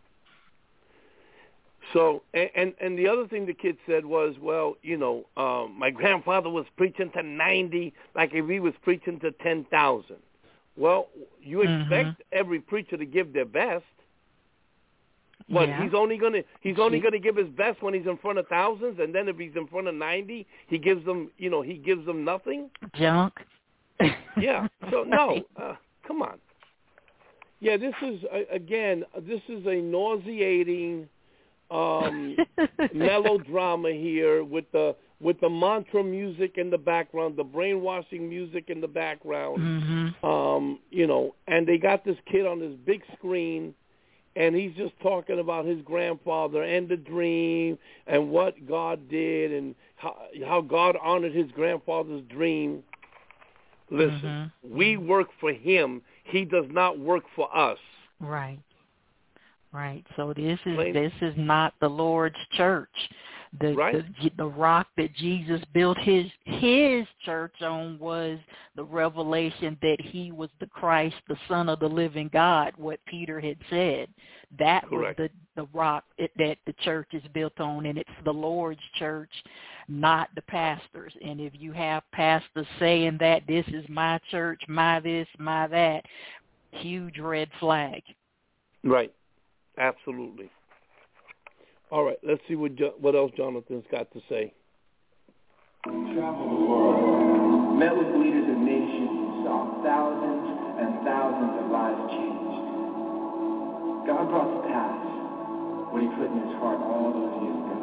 So, and, and and the other thing the kid said was, well, you know, um, my grandfather was preaching to ninety, like if he was preaching to ten thousand. Well, you expect mm-hmm. every preacher to give their best. But yeah. he's only gonna he's only gonna give his best when he's in front of thousands, and then if he's in front of ninety, he gives them, you know, he gives them nothing. Junk. Yeah. So no, uh, come on. Yeah, this is uh, again, this is a nauseating um, melodrama here with the with the mantra music in the background, the brainwashing music in the background. Mm-hmm. Um, you know, and they got this kid on this big screen. And he's just talking about his grandfather and the dream and what God did and how, how God honored his grandfather's dream. Listen, mm-hmm. we work for him. He does not work for us. Right. Right. So this is Plain. this is not the Lord's church. The, right. the the rock that Jesus built his his church on was the revelation that he was the Christ, the Son of the living God, what Peter had said. That Correct. was the, the rock it, that the church is built on, and it's the Lord's church, not the pastors. And if you have pastors saying that this is my church, my this, my that, huge red flag. Right. Absolutely. All right, let's see what jo- what else Jonathan's got to say. Traveled the world, met with leaders of nations who saw thousands and thousands of lives changed. God brought to pass what he put in his heart all those years ago.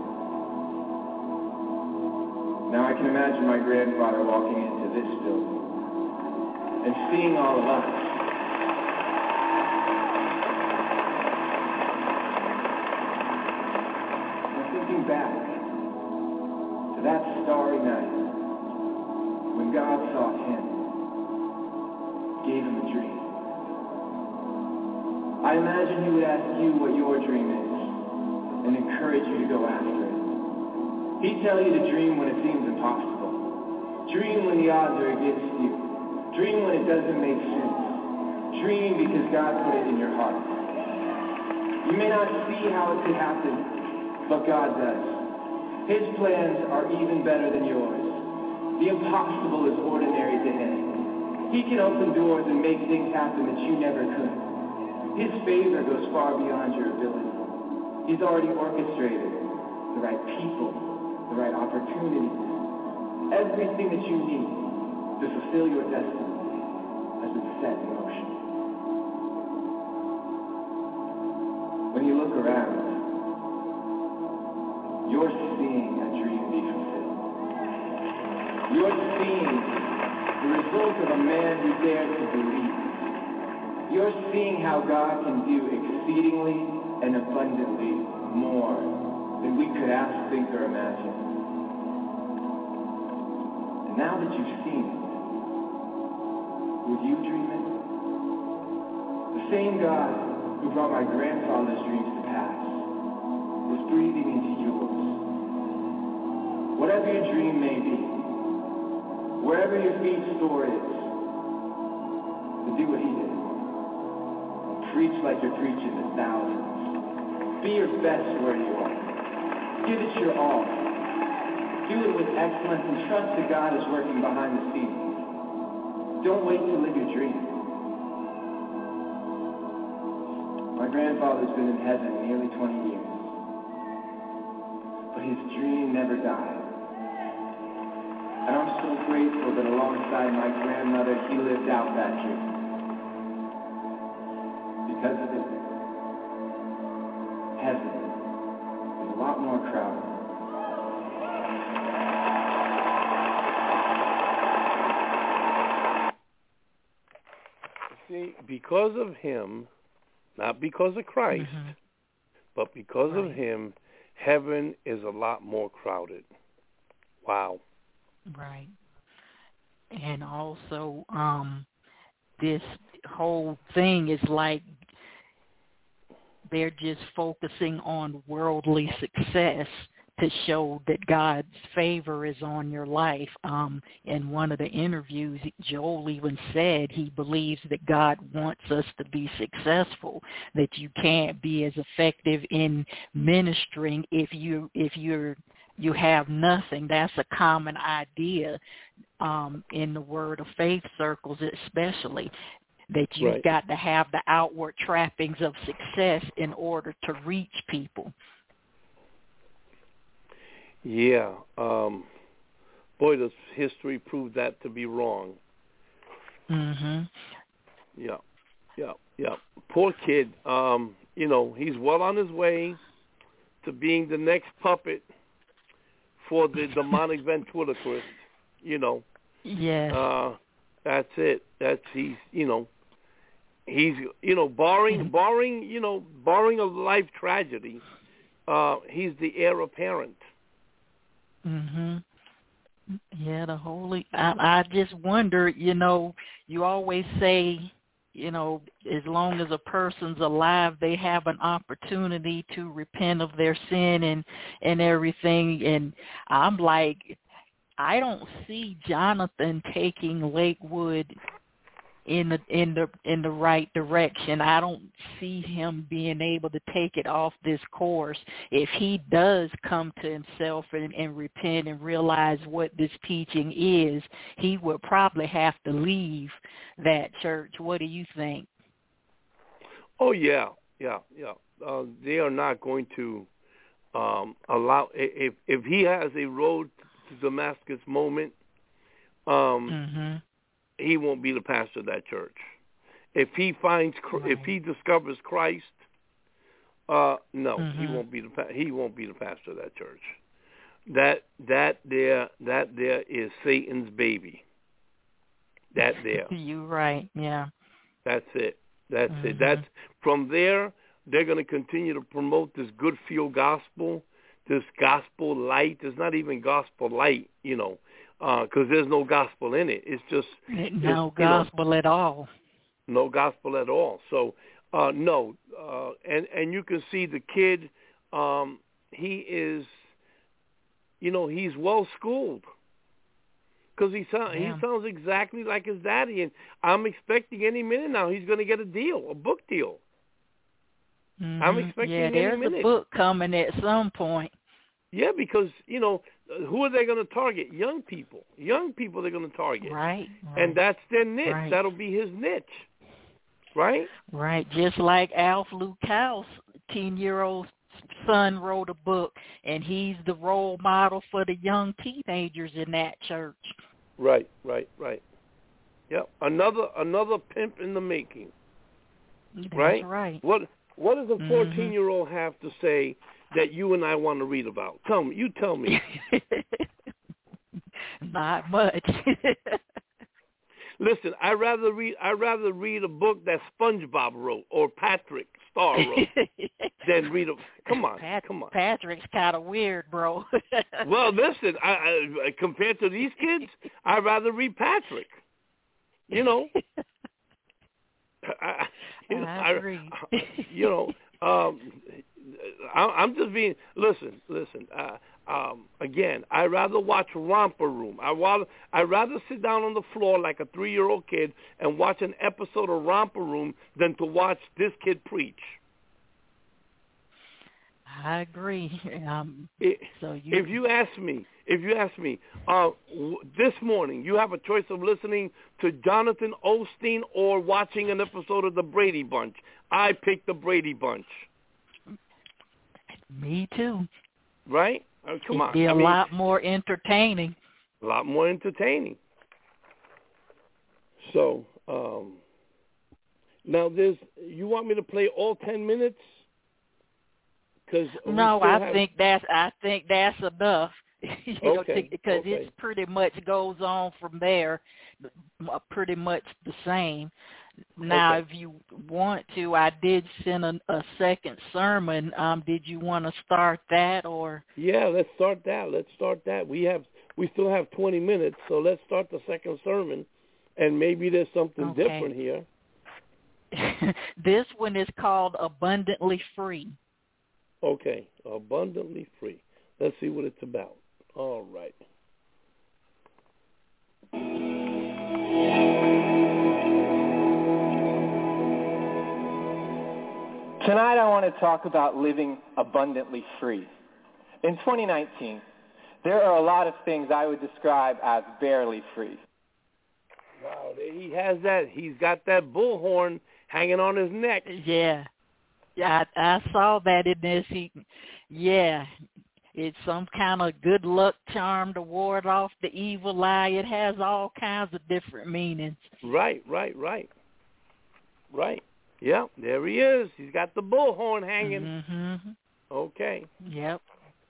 Now I can imagine my grandfather walking into this building and seeing all of us. Back to that starry night when God saw him, gave him a dream. I imagine he would ask you what your dream is and encourage you to go after it. He'd tell you to dream when it seems impossible. Dream when the odds are against you. Dream when it doesn't make sense. Dream because God put it in your heart. You may not see how it could happen, but God does. His plans are even better than yours. The impossible is ordinary to him. He can open doors and make things happen that you never could. His favor goes far beyond your ability. He's already orchestrated the right people, the right opportunities, everything that you need to fulfill your destiny has been set in motion. When you look around, you're seeing a dream be fulfilled. You're seeing the result of a man who dared to believe. You're seeing how God can do exceedingly and abundantly more than we could ask, think, or imagine. And now that you've seen it, would you dream it? The same God who brought my grandfather's dreams to pass is breathing into yours. Whatever your dream may be, wherever your feet store is, to do what he did. Preach like you're preaching to thousands. Be your best where you are. Give it your all. Do it with excellence and trust that God is working behind the scenes. Don't wait to live your dream. My grandfather's been in heaven nearly twenty years, but his dream never died. And I'm so grateful that alongside my grandmother, he lived out that dream. Because of it, heaven is a lot more crowded. See, because of him, not because of Christ, mm-hmm. but because right. of him, heaven is a lot more crowded. Wow. Right. And also, um, this whole thing is like they're just focusing on worldly success to show that God's favor is on your life. Um, in one of the interviews, Joel even said he believes that God wants us to be successful, that you can't be as effective in ministering if you if you're you have nothing. That's a common idea um, in the Word of Faith circles, especially, that you've right. got to have the outward trappings of success in order to reach people. Yeah. Um, boy, does history prove that to be wrong. Mm-hmm. Yeah, yeah, yeah. Poor kid. Um, you know, he's well on his way to being the next puppet for the demonic ventriloquist. You know. Yes. Uh, that's it. That's he's. You know. He's. You know, barring barring. You know, barring a life tragedy. Uh, he's the heir apparent. Mhm. Yeah, the holy. I, I just wonder. You know, you always say, you know, as long as a person's alive, they have an opportunity to repent of their sin and and everything. And I'm like, I don't see Jonathan taking Lakewood in the in the in the right direction. I don't see him being able to take it off this course. If he does come to himself and, and repent and realize what this teaching is, he will probably have to leave that church. What do you think? Oh yeah, yeah, yeah. Uh, they are not going to um, allow if if he has a road to Damascus moment. Um, mm-hmm. He won't be the pastor of that church. If he finds, right. if he discovers Christ, uh, no, mm-hmm. he won't be the he won't be the pastor of that church. That that there that there is Satan's baby. That there. You're right. Yeah. That's it. That's mm-hmm. it. That's from there. They're going to continue to promote this good feel gospel, this gospel light. There's not even gospel light, you know. Because uh, there's no gospel in it. It's just no just, gospel know, at all. No gospel at all. So uh, no, uh, and and you can see the kid. Um, he is, you know, he's well schooled because he sounds he sounds exactly like his daddy, and I'm expecting any minute now he's going to get a deal, a book deal. Mm-hmm. I'm expecting yeah, any there's minute. a book coming at some point. Yeah, because, you know, who are they going to target? Young people. Young people they're going to target. Right, right. And that's their niche. Right. That'll be his niche. Right? Right. Just like Alf Lukow's ten-year-old son wrote a book, and he's the role model for the young teenagers in that church. Right, right, right. Yeah, another another pimp in the making. That's right? right. What What does a fourteen-year-old mm-hmm. have to say that you and I want to read about? Tell me. You tell me. Not much. Listen, I rather read I rather read a book that SpongeBob wrote or Patrick Star wrote than read a. Come on, Pat, come on. Patrick's kind of weird, bro. Well, listen, I, I, compared to these kids, I'd rather read Patrick. You know. I, you know, I agree. I, you know, um, I, I'm just being. Listen, listen. Uh, Um, again, I'd rather watch Romper Room. I rather, I'd rather sit down on the floor like a three-year-old kid and watch an episode of Romper Room than to watch this kid preach. I agree. Um, it, so you, if you ask me, if you ask me, uh, w- this morning you have a choice of listening to Jonathan Osteen or watching an episode of the Brady Bunch. I pick the Brady Bunch. Me too. Right? Oh, come It'd on. be a I mean, lot more entertaining. A lot more entertaining. So, um, now there's. You want me to play all ten minutes? Cause no, I have... think that's. I think that's enough. you know, okay. Because okay. it's pretty much goes on from there, pretty much the same. Now, okay. if you want to, I did send a, a second sermon. Um, did you want to start that or? Yeah, let's start that. Let's start that. We have we still have twenty minutes, so let's start the second sermon, and maybe there's something okay. different here. This one is called Abundantly Free. Okay, Abundantly Free. Let's see what it's about. All right. Tonight I want to talk about living abundantly free. In twenty nineteen, there are a lot of things I would describe as barely free. Wow, he has that. He's got that bullhorn hanging on his neck. Yeah, yeah, I, I saw that in this. He, yeah, it's some kind of good luck charm to ward off the evil eye. It has all kinds of different meanings. Right, right, right, right. Yeah, there he is. He's got the bullhorn hanging. Mm-hmm. Okay. Yep.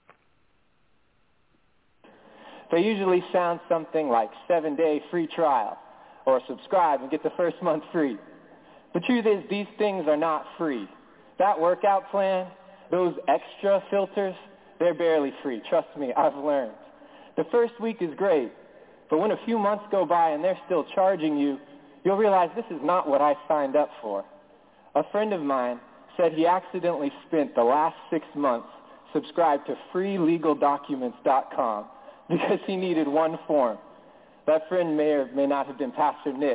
They usually sound something like seven-day free trial or subscribe and get the first month free. The truth is these things are not free. That workout plan, those extra filters, they're barely free. Trust me, I've learned. The first week is great, but when a few months go by and they're still charging you, you'll realize this is not what I signed up for. A friend of mine said he accidentally spent the last six months subscribed to free legal documents dot com because he needed one form. That friend may or may not have been Pastor Nick.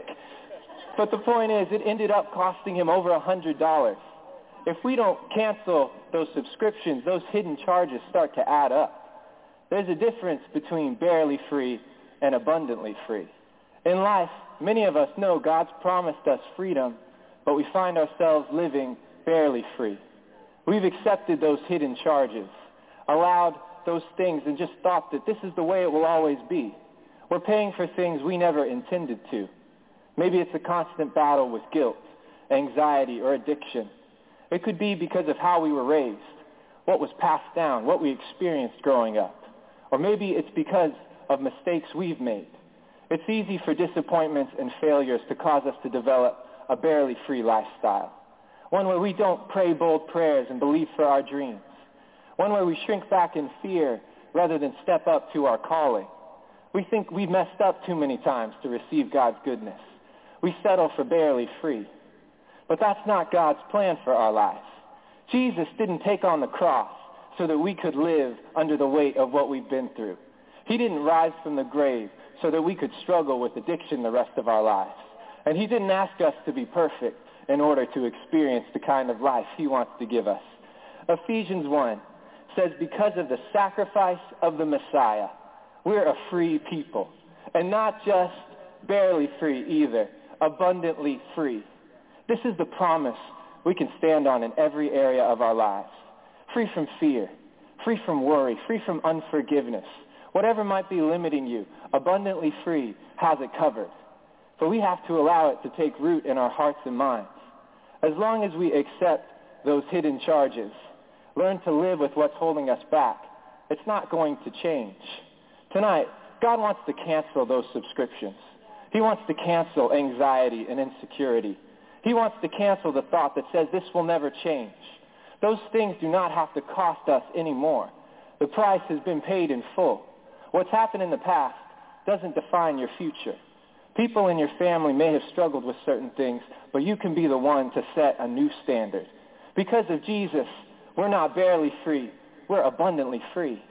But the point is, it ended up costing him over one hundred dollars. If we don't cancel those subscriptions, those hidden charges start to add up. There's a difference between barely free and abundantly free. In life, many of us know God's promised us freedom, but we find ourselves living barely free. We've accepted those hidden charges, allowed those things, and just thought that this is the way it will always be. We're paying for things we never intended to. Maybe it's a constant battle with guilt, anxiety, or addiction. It could be because of how we were raised, what was passed down, what we experienced growing up. Or maybe it's because of mistakes we've made. It's easy for disappointments and failures to cause us to develop a barely free lifestyle, one where we don't pray bold prayers and believe for our dreams, one where we shrink back in fear rather than step up to our calling. We think we've messed up too many times to receive God's goodness. We settle for barely free. But that's not God's plan for our lives. Jesus didn't take on the cross so that we could live under the weight of what we've been through. He didn't rise from the grave so that we could struggle with addiction the rest of our lives. And he didn't ask us to be perfect in order to experience the kind of life he wants to give us. Ephesians one says, because of the sacrifice of the Messiah, we're a free people. And not just barely free either, abundantly free. This is the promise we can stand on in every area of our lives. Free from fear, free from worry, free from unforgiveness. Whatever might be limiting you, abundantly free has it covered. But we have to allow it to take root in our hearts and minds. As long as we accept those hidden charges, learn to live with what's holding us back, it's not going to change. Tonight, God wants to cancel those subscriptions. He wants to cancel anxiety and insecurity. He wants to cancel the thought that says this will never change. Those things do not have to cost us anymore. The price has been paid in full. What's happened in the past doesn't define your future. People in your family may have struggled with certain things, but you can be the one to set a new standard. Because of Jesus, we're not barely free. We're abundantly free.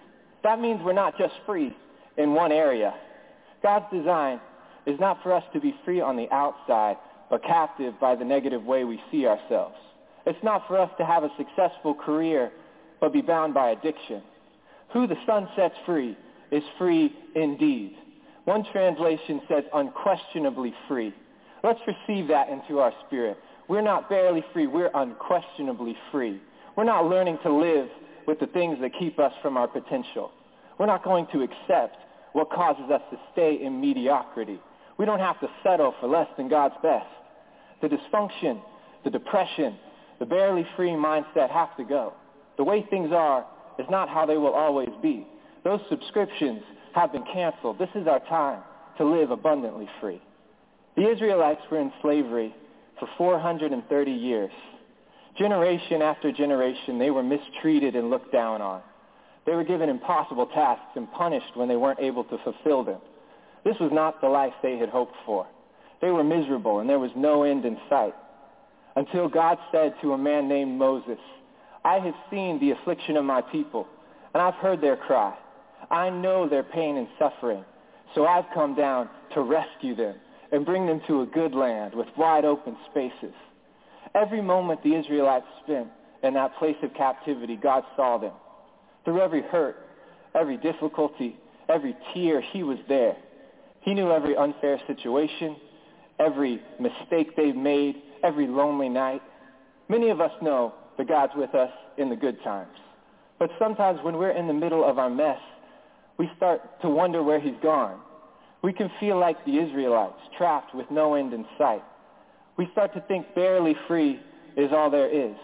That means we're not just free in one area. God's design is not for us to be free on the outside, but captive by the negative way we see ourselves. It's not for us to have a successful career, but be bound by addiction. Who the Son sets free is free indeed. One translation says unquestionably free. Let's receive that into our spirit. We're not barely free. We're unquestionably free. We're not learning to live with the things that keep us from our potential. We're not going to accept what causes us to stay in mediocrity. We don't have to settle for less than God's best. The dysfunction, the depression, the barely free mindset have to go. The way things are is not how they will always be. Those subscriptions have been canceled. This is our time to live abundantly free. The Israelites were in slavery for four hundred thirty years. Generation after generation, they were mistreated and looked down on. They were given impossible tasks and punished when they weren't able to fulfill them. This was not the life they had hoped for. They were miserable, and there was no end in sight. Until God said to a man named Moses, I have seen the affliction of my people, and I've heard their cry. I know their pain and suffering, so I've come down to rescue them and bring them to a good land with wide open spaces. Every moment the Israelites spent in that place of captivity, God saw them. Through every hurt, every difficulty, every tear, he was there. He knew every unfair situation, every mistake they've made, every lonely night. Many of us know that God's with us in the good times. But sometimes when we're in the middle of our mess, we start to wonder where he's gone. We can feel like the Israelites, trapped with no end in sight. We start to think barely free is all there is.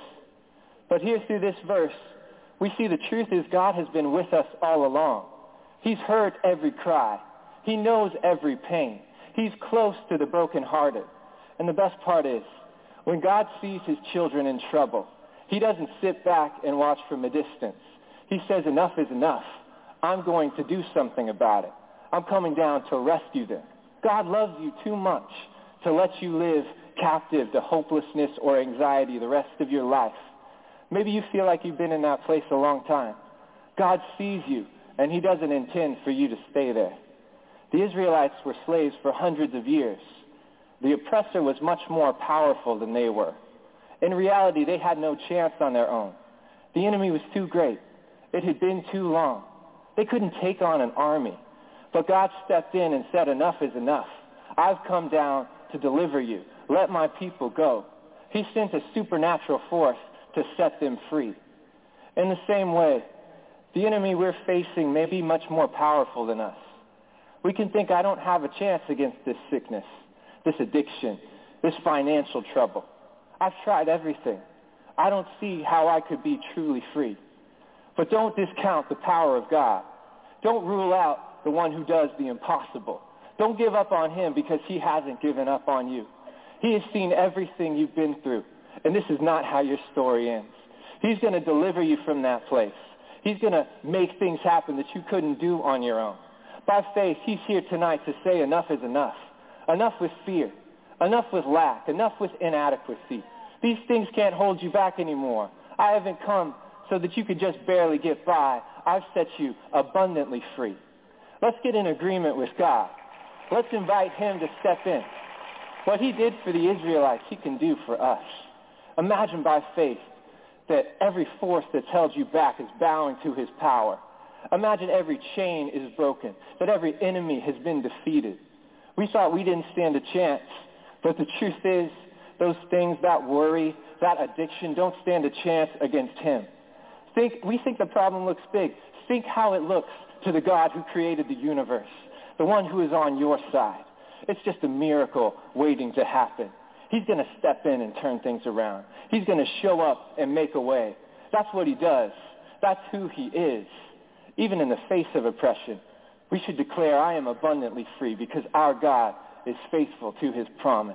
But here through this verse, we see the truth is God has been with us all along. He's heard every cry. He knows every pain. He's close to the brokenhearted. And the best part is, when God sees his children in trouble, he doesn't sit back and watch from a distance. He says, enough is enough. I'm going to do something about it. I'm coming down to rescue them. God loves you too much to let you live captive to hopelessness or anxiety the rest of your life. Maybe you feel like you've been in that place a long time. God sees you, and he doesn't intend for you to stay there. The Israelites were slaves for hundreds of years. The oppressor was much more powerful than they were. In reality, they had no chance on their own. The enemy was too great. It had been too long. They couldn't take on an army. But God stepped in and said, enough is enough. I've come down to deliver you. Let my people go. He sent a supernatural force to set them free. In the same way, the enemy we're facing may be much more powerful than us. We can think, I don't have a chance against this sickness, this addiction, this financial trouble. I've tried everything. I don't see how I could be truly free. But don't discount the power of God. Don't rule out the one who does the impossible. Don't give up on him because he hasn't given up on you. He has seen everything you've been through, and this is not how your story ends. He's going to deliver you from that place. He's going to make things happen that you couldn't do on your own. By faith, he's here tonight to say enough is enough. Enough with fear. Enough with lack. Enough with inadequacy. These things can't hold you back anymore. I haven't come so that you could just barely get by. I've set you abundantly free. Let's get in agreement with God. Let's invite him to step in. What he did for the Israelites, he can do for us. Imagine by faith that every force that's held you back is bowing to his power. Imagine every chain is broken, that every enemy has been defeated. We thought we didn't stand a chance, but the truth is, those things, that worry, that addiction, don't stand a chance against him. Think, we think the problem looks big. Think how it looks to the God who created the universe, the one who is on your side. It's just a miracle waiting to happen. He's going to step in and turn things around. He's going to show up and make a way. That's what he does. That's who he is. Even in the face of oppression, we should declare, I am abundantly free because our God is faithful to his promise.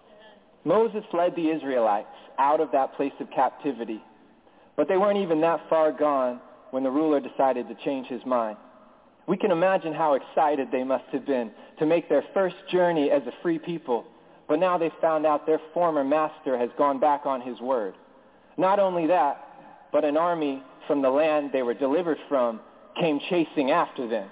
Moses led the Israelites out of that place of captivity, but they weren't even that far gone when the ruler decided to change his mind. We can imagine how excited they must have been to make their first journey as a free people, but now they found out their former master has gone back on his word. Not only that, but an army from the land they were delivered from came chasing after them.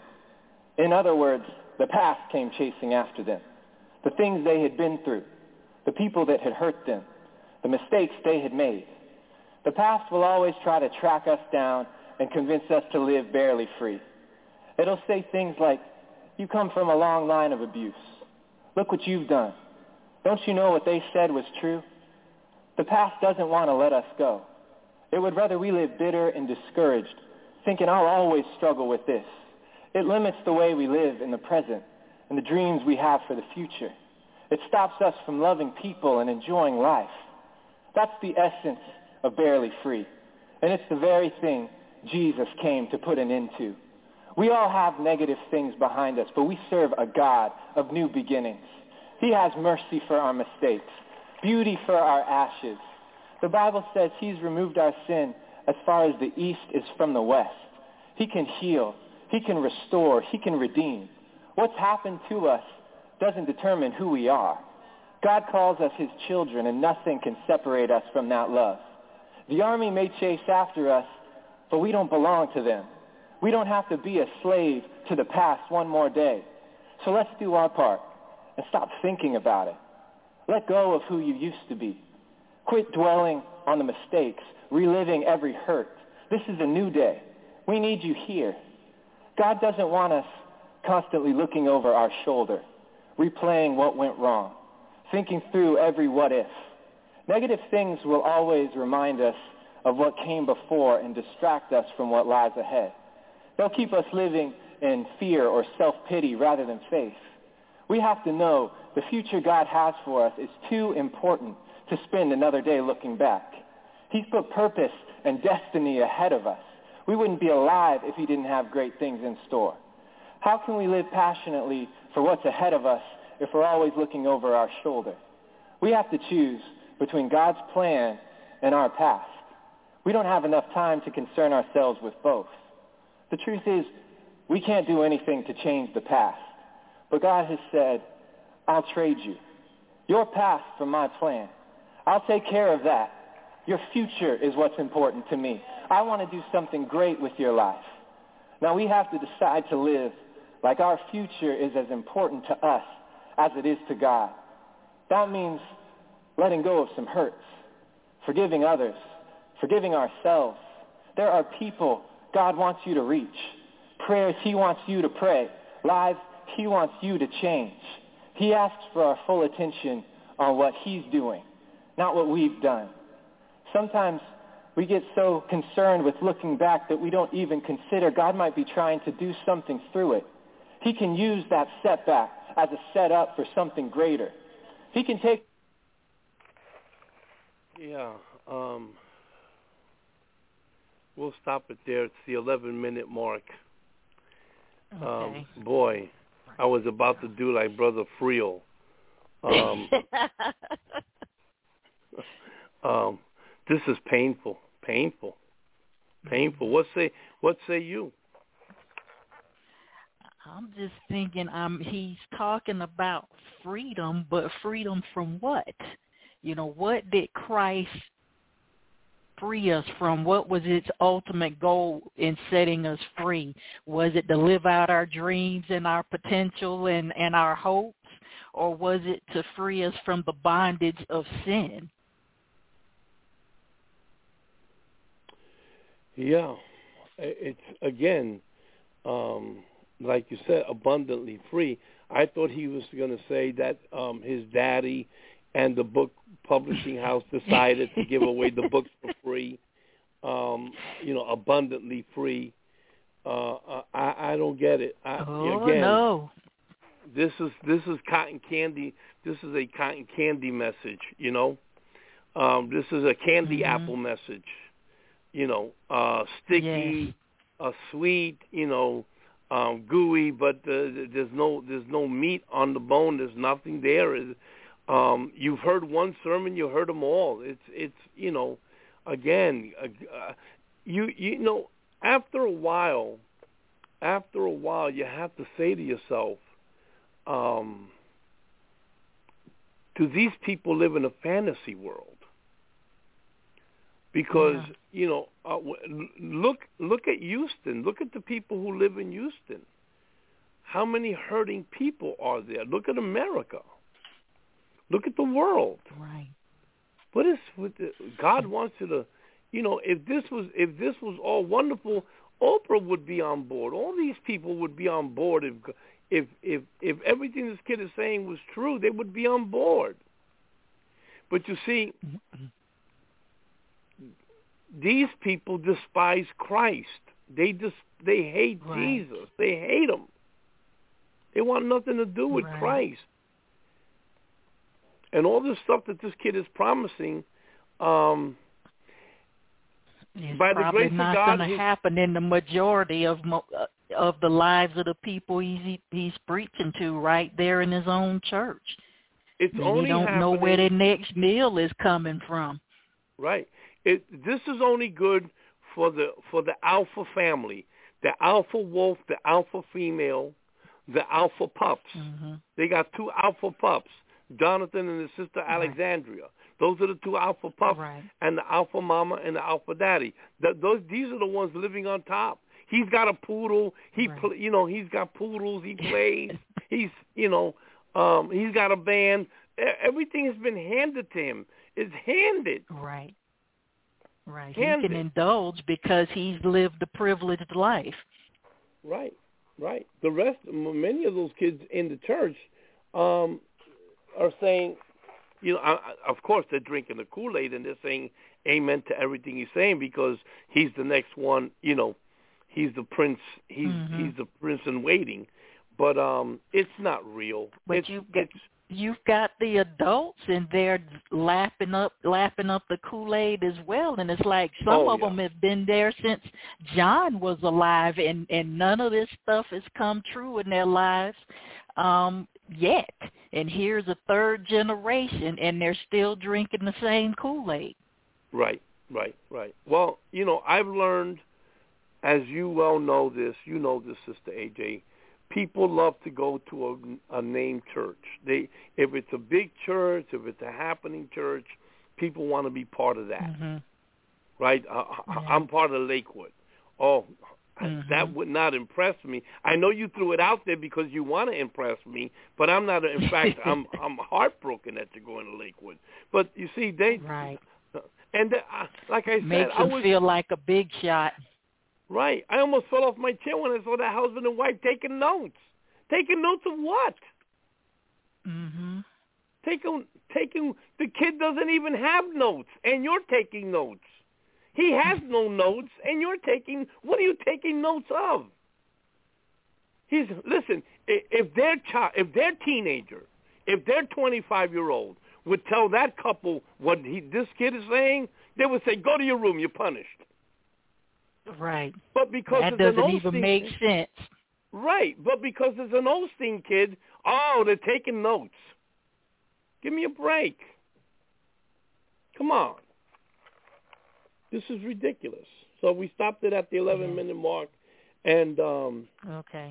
In other words, the past came chasing after them. The things they had been through, the people that had hurt them, the mistakes they had made. The past will always try to track us down and convince us to live barely free. It'll say things like, you come from a long line of abuse. Look what you've done. Don't you know what they said was true? The past doesn't want to let us go. It would rather we live bitter and discouraged, thinking I'll always struggle with this. It limits the way we live in the present and the dreams we have for the future. It stops us from loving people and enjoying life. That's the essence of barely free. And it's the very thing Jesus came to put an end to. We all have negative things behind us, but we serve a God of new beginnings. He has mercy for our mistakes, beauty for our ashes. The Bible says he's removed our sin as far as the east is from the west. He can heal. He can restore. He can redeem. What's happened to us doesn't determine who we are. God calls us his children, and nothing can separate us from that love. The army may chase after us, but we don't belong to them. We don't have to be a slave to the past one more day. So let's do our part and stop thinking about it. Let go of who you used to be. Quit dwelling on the mistakes, reliving every hurt. This is a new day. We need you here. God doesn't want us constantly looking over our shoulder, replaying what went wrong, thinking through every what if. Negative things will always remind us of what came before and distract us from what lies ahead. They'll keep us living in fear or self-pity rather than faith. We have to know the future God has for us is too important to spend another day looking back. He's put purpose and destiny ahead of us. We wouldn't be alive if he didn't have great things in store. How can we live passionately for what's ahead of us if we're always looking over our shoulder? We have to choose between God's plan and our past. We don't have enough time to concern ourselves with both. The truth is, we can't do anything to change the past. But God has said, I'll trade you. Your past for my plan. I'll take care of that. Your future is what's important to me. I want to do something great with your life. Now we have to decide to live like our future is as important to us as it is to God. That means letting go of some hurts, forgiving others, forgiving ourselves. There are people God wants you to reach, prayers he wants you to pray, lives he wants you to change. He asks for our full attention on what he's doing, not what we've done. Sometimes we get so concerned with looking back that we don't even consider God might be trying to do something through it. He can use that setback as a setup for something greater. He can take... Yeah, um, we'll stop it there. It's the eleven-minute mark. Okay. Um, boy, I was about to do like Brother Friel. Um, um, this is painful, painful, painful. What say? What say you? I'm just thinking. Um, he's talking about freedom, but freedom from what? You know, what did Christ free us from? What was its ultimate goal in setting us free? Was it to live out our dreams and our potential and, and our hopes? Or was it to free us from the bondage of sin? Yeah, it's, again, um, like you said, abundantly free. I thought he was going to say that um, his daddy and the book publishing house decided to give away the books for free, um, you know, abundantly free. Uh, I, I don't get it. I, oh, again, no. This is this is cotton candy. This is a cotton candy message, you know. Um, this is a candy mm-hmm. apple message, you know, uh, sticky, yes. uh, sweet, you know, um, gooey, but uh, there's no there's no meat on the bone. There's nothing there. Um, you've heard one sermon, you heard them all. It's it's you know, again, uh, you you know, after a while, after a while, you have to say to yourself, um, do these people live in a fantasy world? because Yeah. you know, uh, look look at Houston. Look at the people who live in Houston. How many hurting people are there? Look at America. Look at the world. Right. What is what the, God wants you to, you know, if this was if this was all wonderful, Oprah would be on board. All these people would be on board if if if if everything this kid is saying was true. They would be on board. But you see, these people despise Christ. They just they hate Right. Jesus. They hate him. They want nothing to do with Right. Christ. And all this stuff that this kid is promising, um, It's by the probably grace of not God, going to his- happen in the majority of mo- uh, of the lives of the people he's he's preaching to right there in his own church. it's And only you don't happening, know where their next meal is coming from. right. It this is only good for the for the alpha family, the alpha wolf, the alpha female, the alpha pups. Mm-hmm. They got two alpha pups, Jonathan and his sister Right. Alexandria. Those are the two alpha pups, Right. and the alpha mama and the alpha daddy. The, those these are the ones living on top. He's got a poodle. He Right. pl- you know he's got poodles. He plays. he's you know um, he's got a band. E- Everything has been handed to him. It's handed. Right. Right. Handed. He can indulge because he's lived a privileged life. Right, right. The rest, m- many of those kids in the church, um, are saying, you know, I, I- of course they're drinking the Kool-Aid and they're saying amen to everything he's saying because he's the next one. You know, he's the prince. He's Mhm. he's the prince in waiting. But um, it's not real. But it's, you've got it's you've got the adults and they're lapping up lapping up the Kool-Aid as well, and it's like some Oh, of yeah. them have been there since John was alive, and and none of this stuff has come true in their lives um, yet. And here's a third generation, and they're still drinking the same Kool-Aid. right, right, right. Well, you know, I've learned, as you well know this, you know this, Sister A J. People love to go to a, a named church. They, if it's a big church, if it's a happening church, people want to be part of that, Mm-hmm. right? Uh, Yeah. I'm part of Lakewood. Oh, Mhm. that would not impress me. I know you threw it out there because you want to impress me, but I'm not. In fact, I'm I'm heartbroken that you're going to Lakewood. But you see, they Right. and they, uh, like I said, Makes I them was feel like a big shot. right. I almost fell off my chair when I saw that husband and wife taking notes. Taking notes of what? Mhm. Taking taking the kid doesn't even have notes, and you're taking notes. He has no notes, and you're taking. What are you taking notes of? He's listen. i- If their child, if their teenager, if their twenty-five year old would tell that couple what he, this kid is saying, they would say, "Go to your room. You're punished." Right. But because That it's an doesn't even Osteen- make sense. right? But because it's an Osteen kid, oh, they're taking notes. Give me a break. Come on. This is ridiculous. So we stopped it at the eleven minute mark, and um, Okay.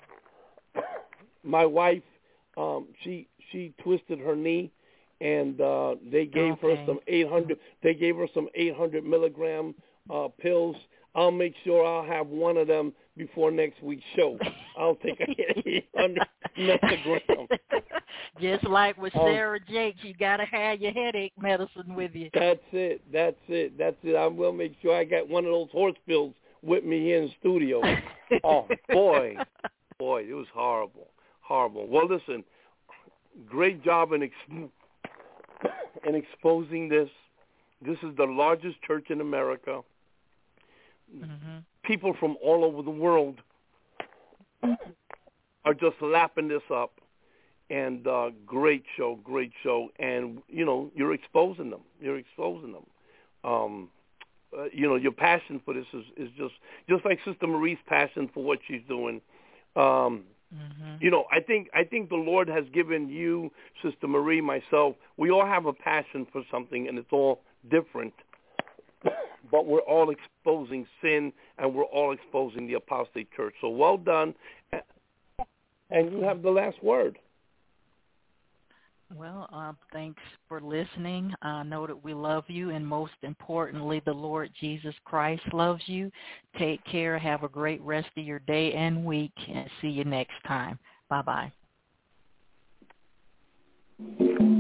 my wife, um, she she twisted her knee, and uh, they gave Okay. her some eight hundred. They gave her some eight hundred milligram uh, pills. I'll make sure I'll have one of them before next week's show. I'll take eight hundred milligrams. Just like with Um, Sarah Jakes, you gotta have your headache medicine with you. That's it. That's it. That's it. I will make sure I got one of those horse pills with me here in the studio. Oh, boy. Boy, it was horrible. Horrible. Well, listen, great job in, ex- in exposing this. This is the largest church in America. Mhm. People from all over the world are just lapping this up. And uh, great show, great show. And, you know, you're exposing them. You're exposing them. Um, uh, you know, your passion for this is, is just, just like Sister Marie's passion for what she's doing. Um, Mhm. you know, I think I think the Lord has given you, Sister Marie, myself, we all have a passion for something, and it's all different. But we're all exposing sin, and we're all exposing the apostate church. So well done. And you have the last word. Well, uh, thanks for listening. I know that we love you, and most importantly, the Lord Jesus Christ loves you. Take care. Have a great rest of your day and week, and see you next time. Bye-bye.